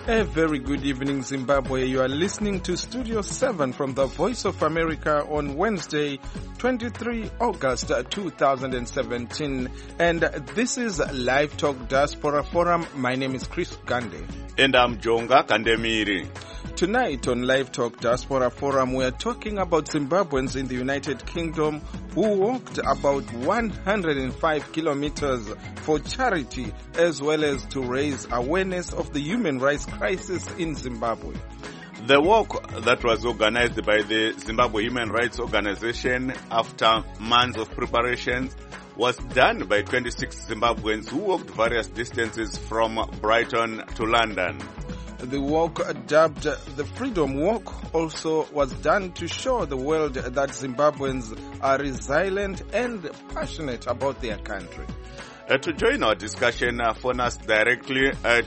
A very good evening, Zimbabwe. You are listening to Studio 7 from the Voice of America on Wednesday, 23 August 2017. And this is Live Talk Diaspora Forum. My name is Chris Gande. And I'm Jonga Kandemiri. Tonight on Live Talk Diaspora Forum, we are talking about Zimbabweans in the United Kingdom who walked about 105 kilometers for charity, as well as to raise awareness of the human rights crisis in Zimbabwe. The walk that was organized by the Zimbabwe Human Rights Organization after months of preparations was done by 26 Zimbabweans who walked various distances from Brighton to London. The walk, dubbed the Freedom Walk, also was done to show the world that Zimbabweans are resilient and passionate about their country. To join our discussion, phone us directly at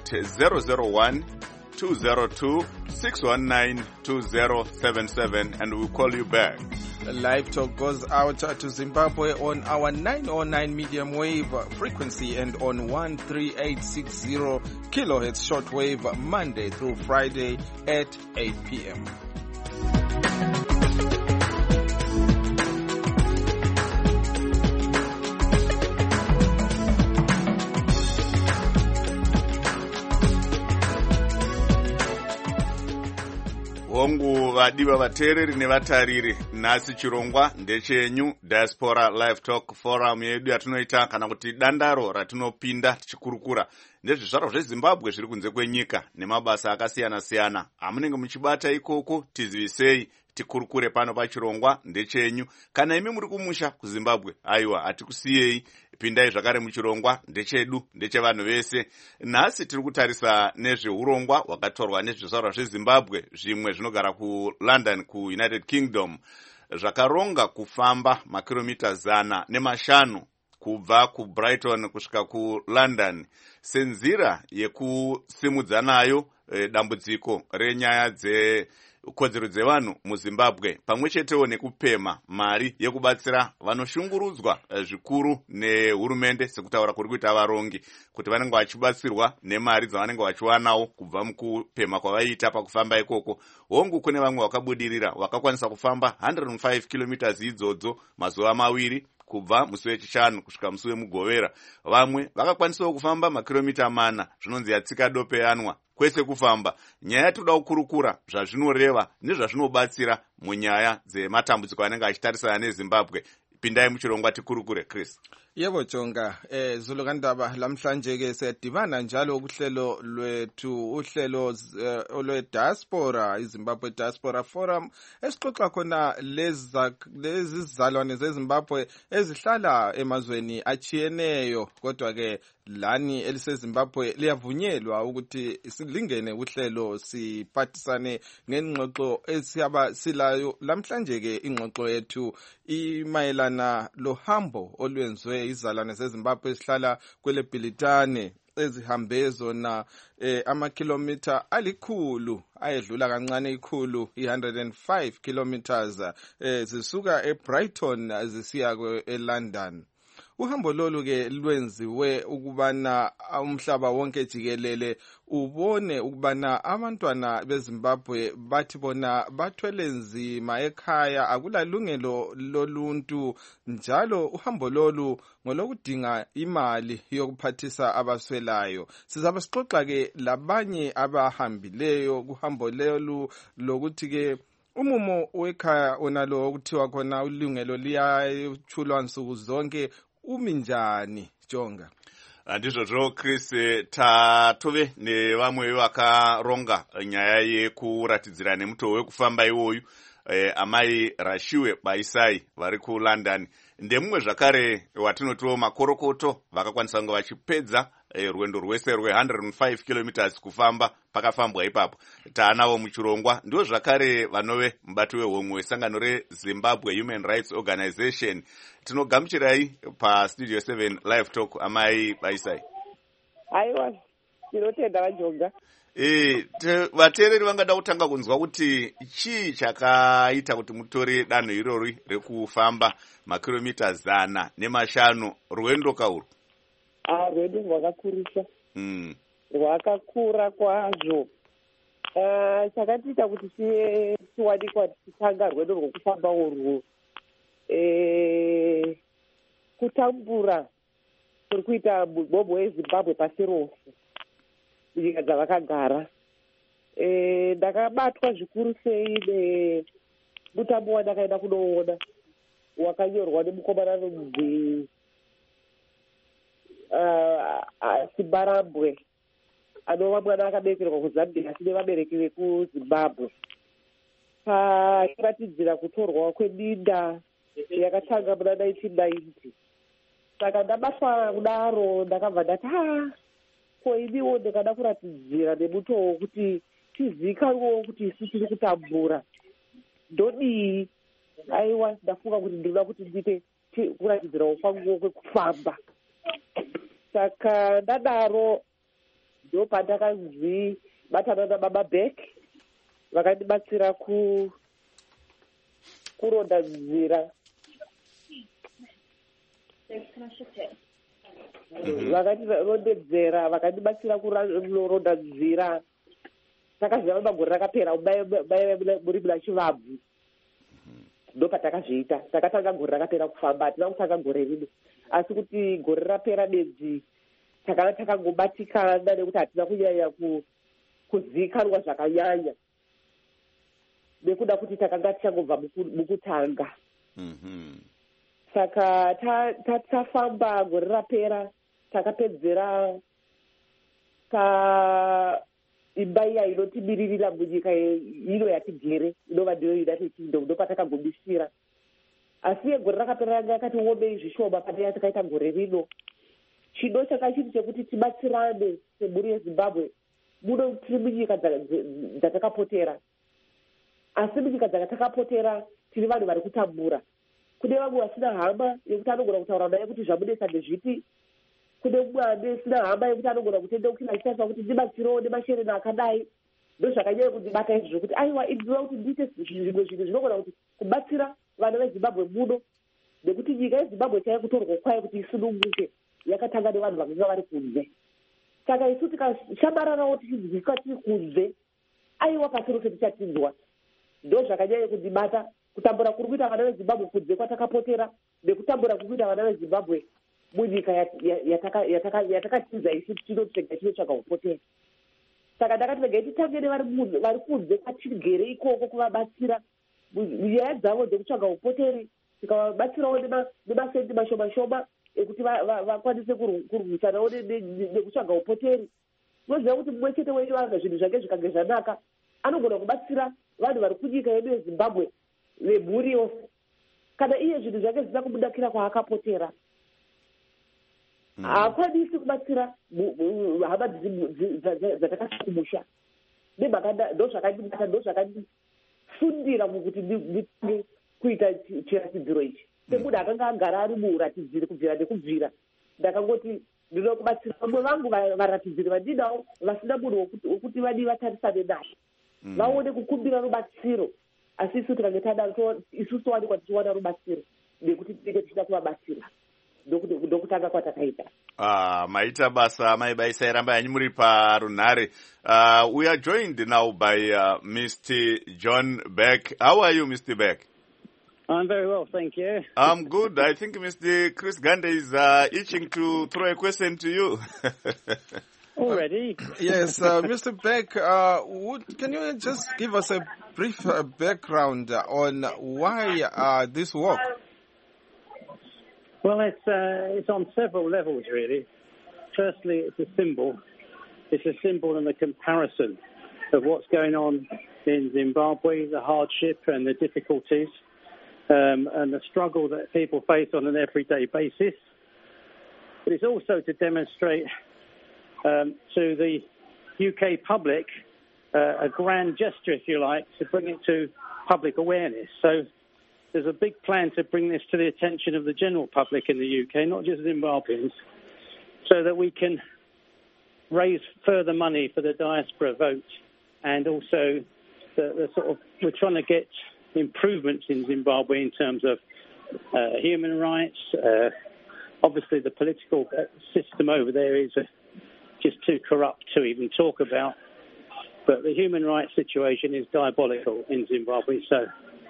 001-202-619-2077 and we'll call you back. Live Talk goes out to Zimbabwe on our 909 medium wave frequency and on 13860 kilohertz shortwave Monday through Friday at 8 p.m. Hongu vadiwa vateereri nevatariri, nhasi chirongwa ndechenyu Diaspora Live Talk Forum yedu yatinoita kana kuti dandaro ratinopinda tichikurukura ndezvizvarwa zveZimbabwe zviri kunze kwenyika nemabasa akasiyana-siyana amunenge muchibata ikoko. Tizivisei, tikurukure pano pachirongwa ndechenyu. Kana imi muri kumusha kuZimbabwe, aiwa hatikusiyei, pindai zvakare muchirongwa ndechedu, ndechevanhu vese. Nhasi tiri kutarisa nezveurongwa hwakatorwa nezvizvarwa zveZimbabwe, zvimwe zvinogara kuLondon kuUnited Kingdom, zvakaronga kufamba makiromita 105 kubva kuBrighton kusvika kuLondon senzira yekusimudza nayo dambudziko renyaya dzekodzero dzevanhu muZimbabwe, pamwe chetewo nekupema mari yekubatsira vanoshungurudzwa zvikuru nehurumende, sekutaura kuri kuita varongi, kuti vanenge vachibatsirwa nemari dzavanenge vachiwanawo kubva mukupema kwavaita pakufamba ikoko. Hongu kune vamwe vakabudirira vakakwanisa kufamba 105 kilometers idzodzo mazuva maviri kubva musi wechishanu kusvika musi wemugovera. Vamwe vakakwanisawo kufamba makiromita 4, zvinonzi yatsika dope yanwa. Kwese kufamba, nyaya toda kukurukura zvazvinoreva nezvazvinobatsira munyaya dzematambudziko anenge achitarisana neZimbabwe. Pindai muchirongwa tikurukure, Chris. Yebo Jonga, Zulu Kandaba, lamhlanje ke siyadibana njalo kuhlelo lwethu, uhlelo lwe-Diaspora, iZimbabwe Diaspora Forum, esixoxa khona lezi zizalwane zeZimbabwe ezihlala emazweni achiyeneyo, kodwa ke lani eliseZimbabwe liyavunyelwa ukuthi silingene uhlelo siphathisane ngengxoxo esiyaba silayo. Lamhlanje ke ingxoxo yethu imayelana lohambo olwenziwe izalwane zeZimbabwe esihlala kwele Bhilitane ezihambe zona amakilomita 100 ayedlula kancane 105 kilometers zisuka eBrighton zisiya eLondon. Uhambo lolu ke lwenziwe ukubana umhlaba wonke jikelele ubone ukubana abantwana beZimbabwe bathi bona bathwele nzima ekhaya, akulalungelo loluntu, njalo uhambo lolu ngolokudinga imali yokuphathisa abaswelayo. Sizaba sixoxa ke labanye abahambileyo kuhambo lolu lokuthi ke umumo wekhaya onalo okuthiwa khona ulungelo liyachulwa nsuku zonke uminjani, Jonga? Ndizvozvo Chris, tatove nevamwe vakaronga nyaya yekuratidzira nemutoo wekufamba iwoyu, amai Rashiwe Baisai vari kuLondon. Ndemumwe zvakare watinotiwo makorokoto vakakwanisa kunge vachipedza rwendo rwese rwe105 kilometers kufamba pakafambwa ipapo. Taanawo muchirongwa ndiwo zvakare vanove mubati wehomwe wesangano reZimbabwe Human Rights Organization. Tinogamuchirai paStudio 7 Live Talk, amai Baisai. Aiwa, tinotenda vajonga. Vateereri vangada kutanga kunzwa kuti chii chakaita kuti mutore danho irori rekufamba makiromita 105 rwendo kauru? Rwedu rwakakurisa. Rwakakura kwazvo. chakatiita kuti tiwanikwa tichitanga rwedo rwokufamba urwu kutambura kuri kuita mubhobho wezimbabwe pasi rose munyika dzavakagara. Ndakabatwa zvikuru sei nemutambo wandakaenda kunoona wakanyorwa nemukomana anonzi Simbarambwe anova mwana akaberekerwa kuZambia asine vabereki vekuZimbabwe. Pakuratidzira kutorwa kwedinda yakatanga muna 1990. Saka ndabatwa kudaro ndakabva ndati ko iniwo ndikada kuratidzira nemutoo kuti tizikanwewo kuti isu tiri kutambura ndodii. Aiwa ndafunga kuti ndinoda kuti ndiite kuratidzirawo kwanguwo kwekufamba. Saka ndadaro ndo pandakanzi batana naBaba Beck vakandibatsira kuronda nzira. Vakandirondedzera vakandibatsira kuronda nzira. Takaziva magore rakapera muri muna chivabvu ndo patakazviita. Takatanga gore rakapera kufamba, hatina kutanga gore rino, asi kuti gore rapera bedzi takanga takangobatikana nekuti hatina kunyanya kuzikanwa zvakanyanya nekuda kuti takanga tichangobva mukutanga. Saka tafamba gore rapera takapedzera paimba iya inotibiririra munyika ino yatigere inova ndiyo United Kingdom, ndo patakagomisira. Asi gore rakapera ranga yakati omei zvishoma pane takaita gore rino. Chido changa chiri chekuti tibatsirane semhuri yeZimbabwe muno tiri munyika dzatakapotera, asi munyika dzatakapotera tiri vanhu vari kutambura. Kune vamwe vasina hama yekuti anogona kutaura naye kuti zvamunetsa ndezvipi. Kune mumwe asina hama yekuti anogona kutendeukira achitariswa kuti ndibatsirewo nemashereni akadai. Ndo zvakanyanya kundibata izvi zvokuti aiwa indinoda kuti ndiite zvimwe zvinhu zvinogona kuti kubatsira vana veZimbabwe muno, nekuti nyika yeZimbabwe chaiye kutorwa kwayo kuti isununguke yakatanga nevanhu vakanga vari kunze. Saka isu tikashamararawo tichiziviswa tiri kunze, aiwa pasi rose tichatizwa. Ndo zvakanyanya kundibata kutambura kuri kuita vana veZimbabwe kunze kwatakapotera nekutambura kuri kuita vana veZimbabwe munyika yatakatiza isu tinotega tinotsvaga kupotera. Saka ndakati regai titange nevari kunze kwatigere ikoko kuvabatsira nyaya dzavo dzekutsvaga upoteri, tikavabatsirawo nemasendi mashoma shoma ekuti vakwanise kurwisanawo nekutsvaga upoteri. Unoziva kuti mumwe chete wenyu anga zvinhu zvake zvikange zvanaka anogona kubatsira vanhu vari kunyika yedu yeZimbabwe vemhuri yose kana iye zvinhu zvake zvisina kumudakira kwaakapotera. Haakwanisi kubatsira hama dzatakasha kumusha. Ndo zvakandibata, ndo zvakandifundira mukuti kuita chiratidziro ichi. Semunhu akanga agara ari muuratidziri kubvira nekubvira, ndakangoti ndinoda kubatsira vamwe vangu varatidziri vandinawo vasina munhu wokuti vadi vatarisane naye vaone kukumbira rubatsiro. Asi isu tikange tadaro isusu wanikwa tichiwana rubatsiro nekuti tinenge tichida kuvabatsira. Ndokutanga kwatakaita. Maita basa maibaisa iramba yanyu muri parunhare. We are joined now by Mr. John Beck. How are you, Mr. Beck? I'm very well, thank you. I'm good. I think Mr. Chris Gande is itching to throw a question to you. Already? Yes, Mr. Beck, can you just give us a brief background on why this walk? Well, it's on several levels, really. Firstly, it's a symbol. It's a symbol and a comparison of what's going on in Zimbabwe, the hardship and the difficulties, and the struggle that people face on an everyday basis. But it's also to demonstrate to the UK public a grand gesture, if you like, to bring it to public awareness. So there's a big plan to bring this to the attention of the general public in the UK, not just Zimbabweans, so that we can raise further money for the diaspora vote, and also the sort of, we're trying to get improvements in Zimbabwe in terms of human rights. Obviously, the political system over there is just too corrupt to even talk about. But the human rights situation is diabolical in Zimbabwe, so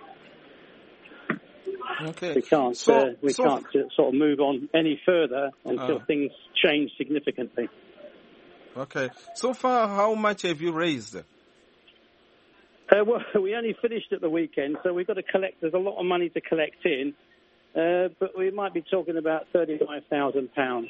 we can't sort of move on any further until things change significantly. Okay. So far, how much have you raised? Well, we only finished at the weekend, so we've got to collect. There's a lot of money to collect in, but we might be talking about £35,000.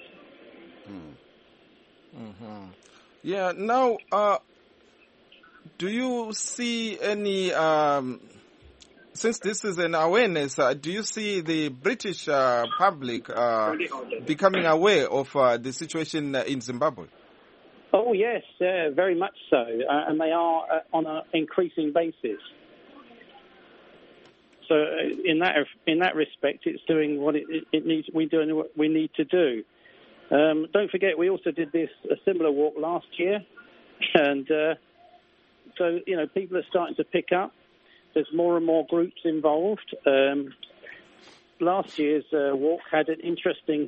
Mm-hmm. Yeah. Now, do you see any? Since this is an awareness, do you see the British public becoming aware of the situation in Zimbabwe? Oh, yes, very much so. And they are on an increasing basis. So in that respect, it's doing what it needs. We're doing what we need to do. Don't forget, we also did a similar walk last year. And so, people are starting to pick up. There's more and more groups involved. Last year's walk had an interesting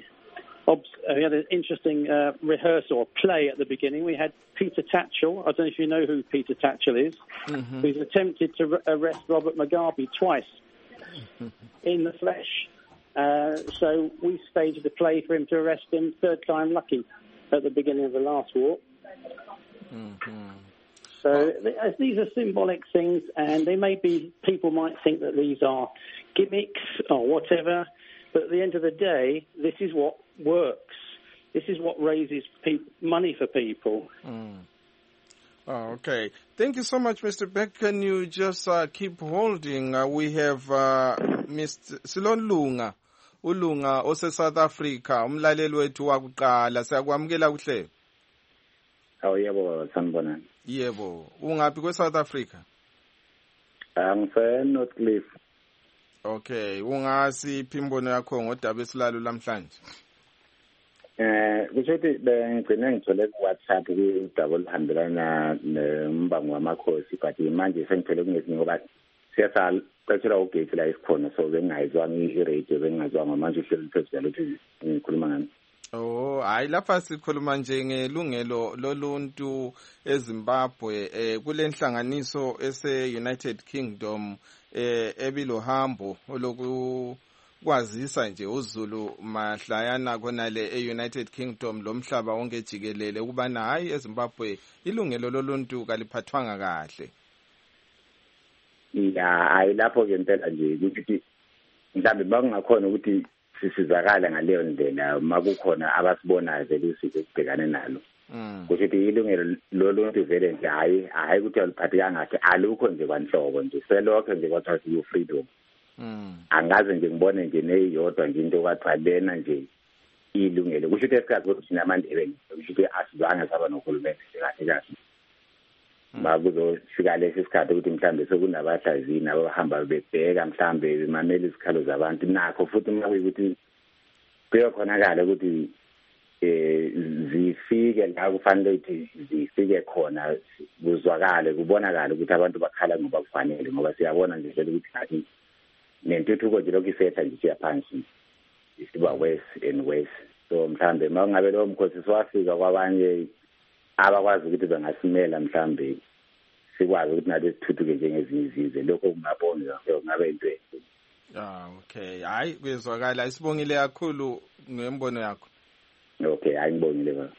rehearsal or play at the beginning. We had Peter Tatchell. I don't know if you know who Peter Tatchell is. Mm-hmm. Who's attempted to arrest Robert Mugabe twice in the flesh. So we staged a play for him to arrest him, third time lucky, at the beginning of the last walk. Mm-hmm. So these are symbolic things, and people might think that these are gimmicks or whatever, but at the end of the day, this is what works. This is what raises money for people. Mm. Oh, okay. Thank you so much, Mr. Beck. Can you just keep holding? We have Mr. Silon Lunga, Ulunga, ose South Africa, umlaleli wethu wakuqala. Siyakwamukela kuhle. Yebo, sanibonani. Yebo. Ungaphi kwe-South Africa? North Cliff. Okay. Ungasiphi imbono yakho ngodaba esilalo lamhlanje? Kusho ukuthi bengigcine ngithole ku-WhatsApp kudaba oluhambelana nombango wamakhosi, but manje sengithole kungesinye ngoba siyasaqetshelwa ugate la esikhona, so bengingayizwanga i-radio, bengingazwanga manje uhleli president ukuthi ngikhuluma ngani. Oh, hayi lapha sikhuluma nje ngelungelo loluntu eZimbabwe kule nhlanganiso ese-United Kingdom ebilohambo lokukwazisa nje uZulu mahlayana khonale e-United Kingdom lomhlaba wonke jikelele ukubana hayi eZimbabwe ilungelo loluntu kaliphathwanga kahle. Hayi lapho ke impela nje ukuthi mhlambe bakungakhona ukuthi sisizakala ngaleyo ndlela makukhona abasibonayo vele usiko kubhekane nalo. Kusho ukuthi ilungelo loluntu vele nje hayi ukuthi aliphathekanga kahle, alukho nje kwanhlobo nje selokho nje kwathiwa siyo freedom. Angaze nje ngibone nje neyodwa nje into kwathiwa lena nje ilungelo. Kusho ukuthi esikhathi ukuthi thina AmaNdebele kusho ukuthi asizange saba nohulumeni nje kahle kahle. Makuzofika lesi sikhathi ukuthi mhlambe sekunabahlazini abahamba bebheka mhlambe bemamela izikhalo zabantu nakho futhi makuyikuthi kuyokhonakala ukuthi zifike la kufanele ukuthi zifike khona kuzwakale kubonakala ukuthi abantu bakhala ngoba kufanele, ngoba siyabona nje vele ukuthi nentuthuko nje lokhu isetha nje siyaphansi isiba worse and worse. So mhlambe makungabe lo mkhosi siwafika kwabanye abakwazi ukuthi bengasimela mhlambe sikwazi ukuthi nathi sithuthuke njengezinye izizwe, lokho kungabonga ngabe into enkulu. Okay, hayi kuyezwakala. Isibongile kakhulu ngembono yakho. Okay, hayi ngibongile baba.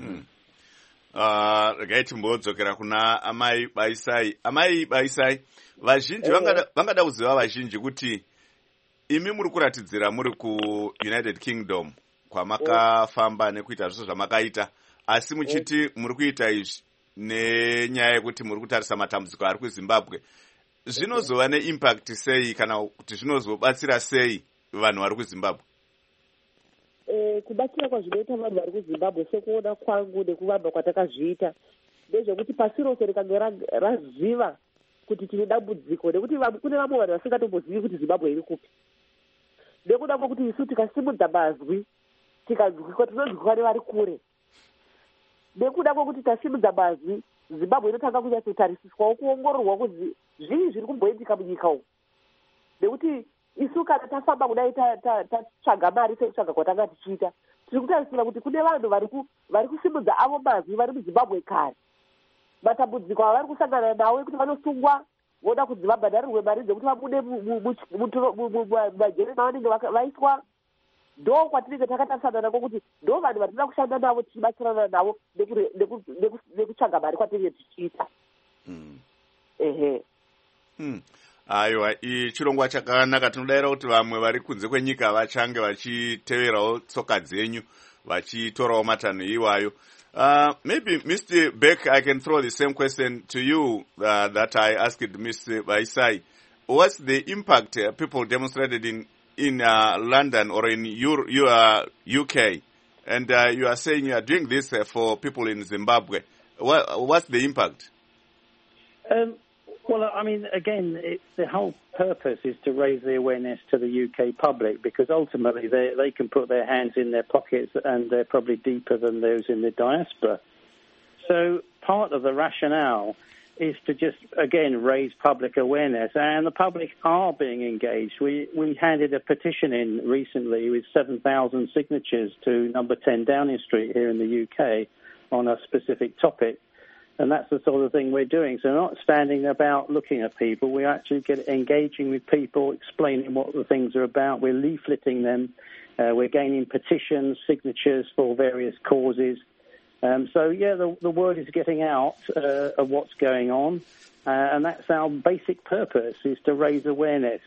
Rekaiti mbodzokera kuna amai Baisai vazhinji vangada kuziva vazhinji kuti imi muri kuratidzira muri ku-United Kingdom kwamakafamba nekuita zvose zvamakaita, asi muchiti muri kuita izvi nenyaya yekuti muri kutarisa matambudziko ari kuZimbabwe, zvinozova neimpact sei kana kuti zvinozobatsira sei vanhu vari kuZimbabwe? Kubatsira kwazvinoita vanhu vari kuZimbabwe sekuona kwangu nekuvamba kwatakazviita ndezvekuti pasi rose rikange raziva kuti tine dambudziko, nekuti kune vamwe vanhu vasingatombozivi kuti Zimbabwe iri kupi, nekuda kwokuti isu tikasimudza mazwi tikadzwikwa tinonzwikwa nevari kure. Nekuda kwokuti tasimudza mazwi Zimbabwe inotanga kunyatsotarisiswawo kuongororwa kuti zvii zviri kumboitika munyika umu, nekuti isu kana tafamba kudai tatsvaga mari sekutsvaga kwatanga tichiita, tiri kutarisira kuti kune vanhu vari kusimudza avo mazwi vari muZimbabwe kare. matambudziko avari kusangana nawo ekuti vanosungwa voda kunzi vabhadharirwe mari dzekuti vabude majeri mavanenge vaiswa. Ndo kwatinenge takatarisana nako kuti ndo vanhu vatinoda kushanda navo tichibatsirana navo nekutsvaga mari kwatinenge tichiita. Ehe. Aiwa, chirongwa chakanaka. Tinodayira kuti vamwe vari kunze kwenyika vachange vachiteverawo tsoka dzenyu vachitorawo matanho iwayo. Maybe Mr. Beck, I can throw the same question to you that I asked Mr. Vaisai. What's the impact people demonstrated in London or in your UK? And you are saying you are doing this for people in Zimbabwe. What's the impact? Well, I mean, again, the whole purpose is to raise the awareness to the UK public, because ultimately they can put their hands in their pockets and they're probably deeper than those in the diaspora. So part of the rationale is to just, again, raise public awareness, and the public are being engaged. We handed a petition in recently with 7,000 signatures to number 10 Downing Street here in the UK on a specific topic. And that's the sort of thing we're doing. So not standing about looking at people, we're actually engaging with people, explaining what the things are about. We're leafleting them. We're gaining petitions, signatures for various causes. So, yeah, the word is getting out of what's going on. And that's our basic purpose, is to raise awareness.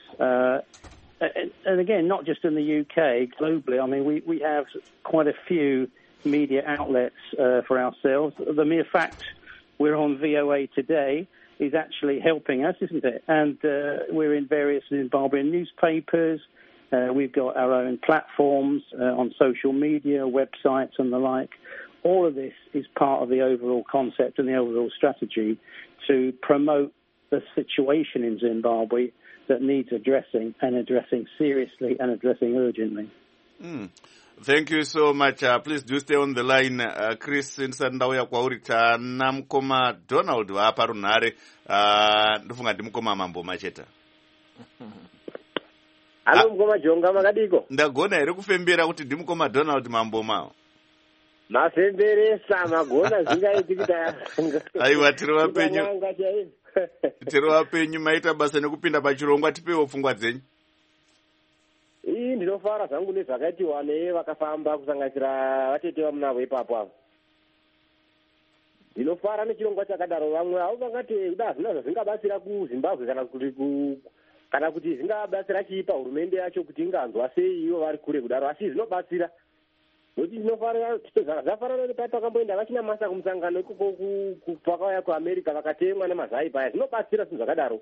And again, not just in the UK, globally. I mean, we have quite a few media outlets for ourselves. The mere fact we're on VOA today is actually helping us, isn't it? And we're in various Zimbabwean newspapers. We've got our own platforms on social media, websites and the like. All of this is part of the overall concept and the overall strategy to promote the situation in Zimbabwe that needs addressing, and addressing seriously and addressing urgently. Thank you so much. Please do stay on the line. Chris, ndauya kwauri tana mukoma Donald vapa runhare. Ndofunga ndi mukoma Mambo Macheta. Halo mukoma Jonga makadiko. Ndagona here kufembera kuti ndi mukoma Donald Mambo mao. Mafemberesa magona zingaitikita. Aiwa, tiri wapenyu maita basa nekupinda pachirongwa, tipewo pfungwa dzenyu. Ndinofara zvangu nezvakaitiwa nevakafamba kusanganisira vatete vamunavo ipapo avo. Ndinofara nechirongwa chakadaro. Vamwe avo vangati kuda zvina zvazingabatsira kuZimbabwe kana kuti zingabatsira chipa hurumende yacho kuti inganzwa sei ivo vari kure kudaro, asi zvinobatsira. Nokuti ndinofarira zvafanana nepati vakamboenda vachina masa kumusangano ikoko pakauya kuAmerica vakatemwa nemazai paya. Zvinobatsira zvinhu zvakadaro.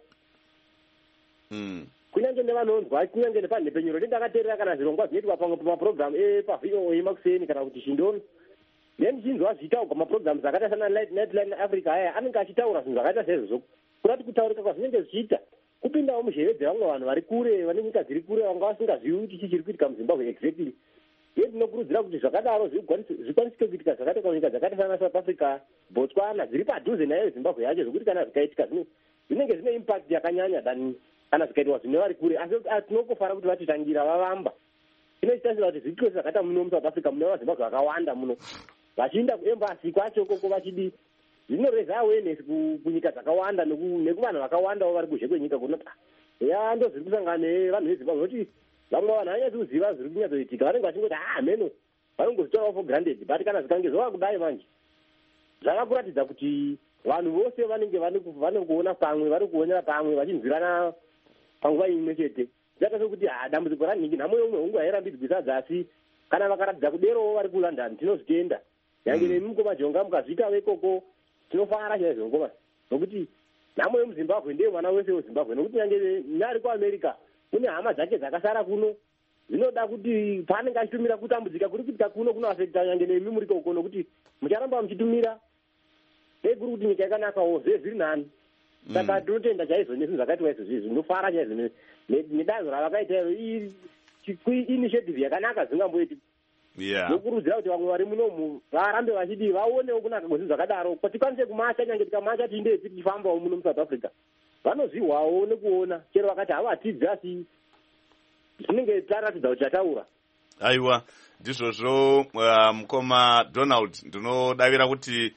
Kunyange nevanonzwa, kunyange nepanhepenyuro ndakateerera kana zvirongwa zvinoitwa pamwe pamapurogiramu paVOA makuseni kana kuti Chindoni. Ndichinzwa zvichitaurwa mapurogiramu zvakaita sana Nightline Africa aya anenge achitaura zvinhu zvakaita saizvozvo. Kurati kutaurika kwazvinenge zvichiita kupindawo munzeve dzevamwe vanhu vari kure, vane nyika dziri kure, vanga vasingazivi kuti chiri kuitika muZimbabwe exactly. Uye ndinokurudzira kuti zvakadaro zvikwanisike kuitika zvakaita kunyika dzakaita sana South Africa, Botswana dziri padhuze nayo Zimbabwe yacho, zvokuti kana zvikaitika zvinenge zvine impact yakanyanya kana zvikaitwa zvine vari kure. Asi tinongofara kuti vatitangira vavamba. Zvinoitasira kuti zviitwe zvakaita muno muSouth Africa mune vaZimbabwe vakawanda muno, vachienda kuembasi kwacho koko vachidi. Zvinoreza awareness kunyika dzakawanda nekuvanhu vakawandawo vari kuzhe kwenyika kunoti ndo zviri kusangana nevanhu veZimbabwe, nokuti vamwe vanhu havanyatsi kuziva zviri kunyatsoitika. Vanenge vachingoti mheno vanongozvitorawo for granted, but kana zvikange zvava kudai manje zvavakuratidza kuti vanhu vose vanenge kuona pamwe, vari kuonera pamwe, vachinzwirana panguva imwe chete. Zvaita sokuti dambudziko ranhingi nhamo yomwe hungu hairambidzwi dzasi. Kana vakaratidza kuderowo vari kuLondon tinozvitenda. Nyange nemi mukoma Jonga mukazviita vekoko tinofara chaizvo ngoma, nokuti nhamo yemuZimbabwe ndiye mwana wese weZimbabwe. Nokuti nyange neari kuAmerica kune hama dzake dzakasara kuno, zvinoda kuti paanenge achitumira kutambudzika kuri kuitika kuno kunoafekta nyange nemi muri koko, nokuti mucharamba muchitumira dai kuri kuti nyika yakanakawo zviri nani. Saka tinotenda chaizvo nezvinhu zvakaitwa izvozvi, zvinofara chaizvo nedanho ravakaita initiative yakanaka zvingamboitika. Nokurudzira kuti vamwe vari munomu varambe vachidi vaonewo kunaka kwezvinhu zvakadaro, kuti tikwanise kumacha, nyange tikamacha tiinde tichifambawo muno muSouth Africa. Vanozvihwawo nekuona, chero vakati havatidzi asi zvinenge taratidza kuti chataura. Aiwa, ndizvozvo mukoma Donald, ndinodavira kuti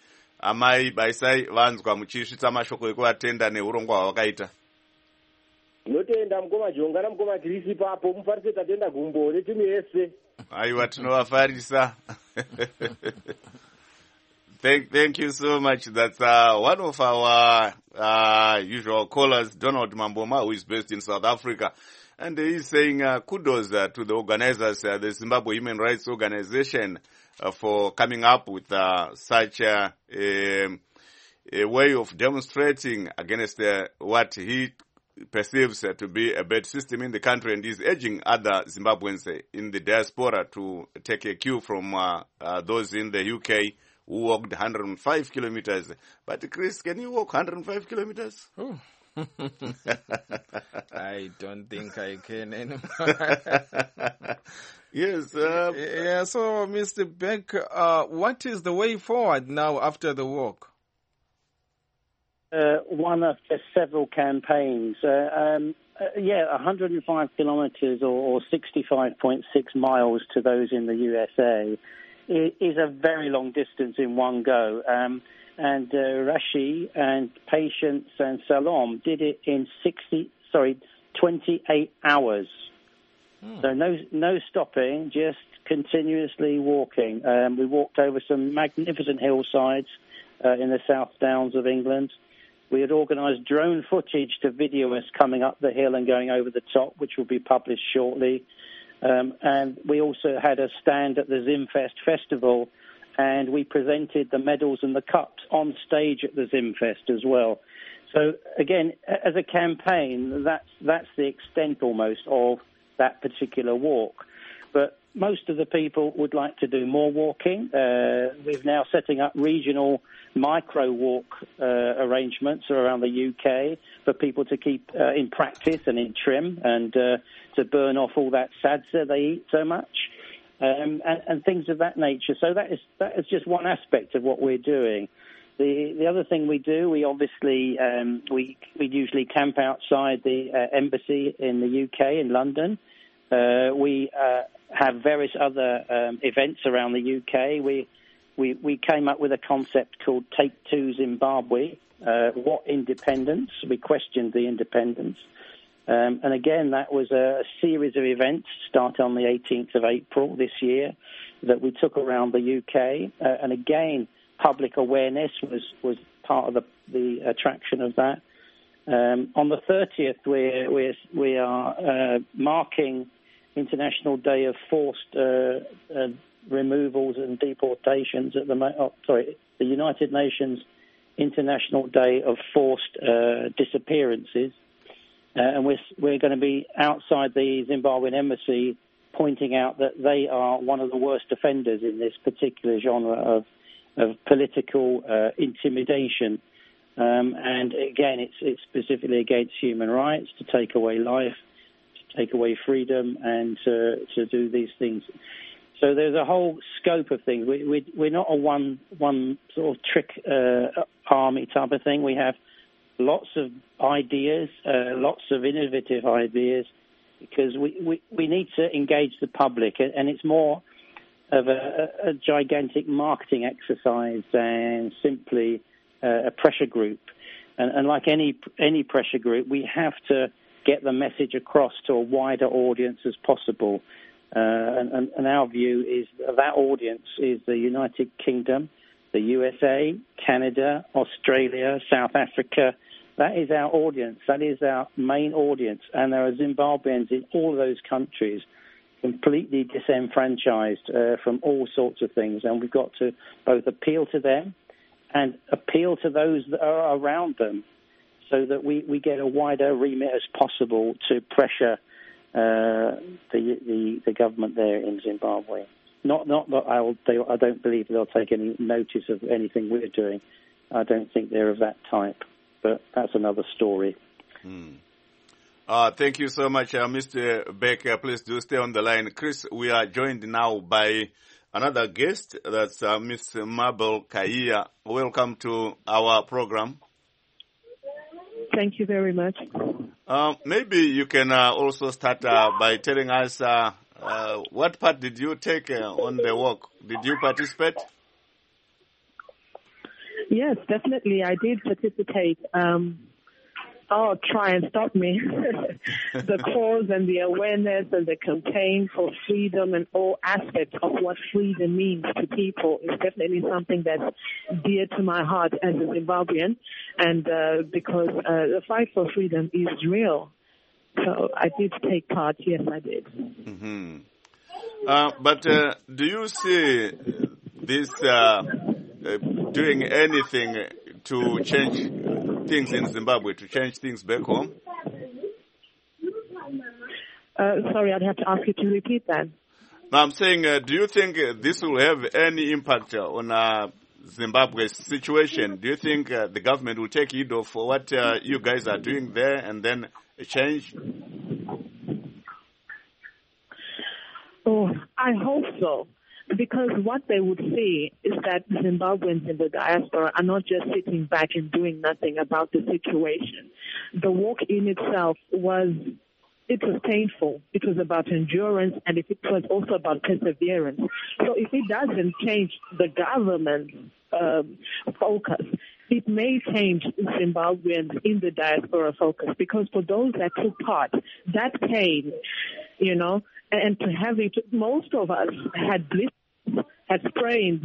amai baisai vanzwa muchisvitsa mashoko ekuvatenda neurongwa hwavakaita. Tinotenda mukoma Jonga namukoma Chris ipapo mufarise tatenda gumbo netimu yese. Aiwa tinovafarisa. Thank you so much. That's one of our usual callers, Donald Mamboma, who is based in South Africa. And he's saying kudos to the organizers, the Zimbabwe Human Rights Organization, for coming up with such a way of demonstrating against what he perceives to be a bad system in the country, and is urging other Zimbabweans in the diaspora to take a cue from those in the UK who walked 105 kilometers. But Chris, can you walk 105 kilometers? Oh. I don't think I can anymore. Yes. Yeah, so Mr. Beck, what is the way forward now after the walk? One of the several campaigns. 105 kilometres or 65.6 miles to those in the USA is a very long distance in one go. And Rashi and Patience and Salom did it in 28 hours. So no stopping, just continuously walking. We walked over some magnificent hillsides in the South Downs of England. We had organised drone footage to video us coming up the hill and going over the top, which will be published shortly. And we also had a stand at the Zimfest Festival, and we presented the medals and the cups on stage at the Zimfest as well. So again, as a campaign, that's the extent almost of that particular walk. But most of the people would like to do more walking. We're now setting up regional micro walk arrangements around the UK for people to keep in practice and in trim, and to burn off all that sadza they eat so much. And things of that nature. So that is just one aspect of what we're doing. The other thing we do, we obviously we usually camp outside the embassy in the UK in London. We have various other events around the UK. We came up with a concept called Take Two Zimbabwe. What independence? We questioned the independence. And again, that was a series of events starting on the 18th of April this year that we took around the UK. And again, public awareness was part of the attraction of that. On the 30th, we are marking International Day of Forced Removals and Deportations at the United Nations International Day of Forced Disappearances. And we're going to be outside the Zimbabwean embassy pointing out that they are one of the worst offenders in this particular genre of political intimidation. And again, it's specifically against human rights, to take away life, to take away freedom, and to do these things. So there's a whole scope of things. We're not a one sort of trick army type of thing. We have lots of ideas, lots of innovative ideas, because we need to engage the public, and it's more of a gigantic marketing exercise than simply a pressure group. And like any pressure group, we have to get the message across to a wider audience as possible. And our view is that audience is the United Kingdom, the USA, Canada, Australia, South Africa. That is our audience. That is our main audience. And there are Zimbabweans in all those countries completely disenfranchised from all sorts of things. And we've got to both appeal to them and appeal to those that are around them, so that we get a wider remit as possible to pressure the government there in Zimbabwe. Not that I don't believe they'll take any notice of anything we're doing. I don't think they're of that type. But that's another story. Thank you so much, Mr. Beck. Please do stay on the line. Chris, we are joined now by another guest. That's Ms. Mabel Kaya. Welcome to our program. Thank you very much. Maybe you can also start by telling us what part did you take on the walk? Did you participate? Yes, definitely. I did participate. Try and stop me. The cause and the awareness and the campaign for freedom and all aspects of what freedom means to people is definitely something that's dear to my heart as a Zimbabwean, and because the fight for freedom is real. So I did take part. Yes, I did. Mm-hmm. But do you see this doing anything to change things in Zimbabwe, to change things back home? Sorry, I'd have to ask you to repeat that. No, I'm saying, do you think this will have any impact on Zimbabwe's situation? Do you think the government will take heed of what you guys are doing there and then change? Oh, I hope so. Because what they would see is that Zimbabweans in the diaspora are not just sitting back and doing nothing about the situation. The walk in itself was painful. It was about endurance, and it was also about perseverance. So if it doesn't change the government's focus, it may change Zimbabweans in the diaspora focus, because for those that took part, that pain, and to have it, most of us had blisters, had sprains,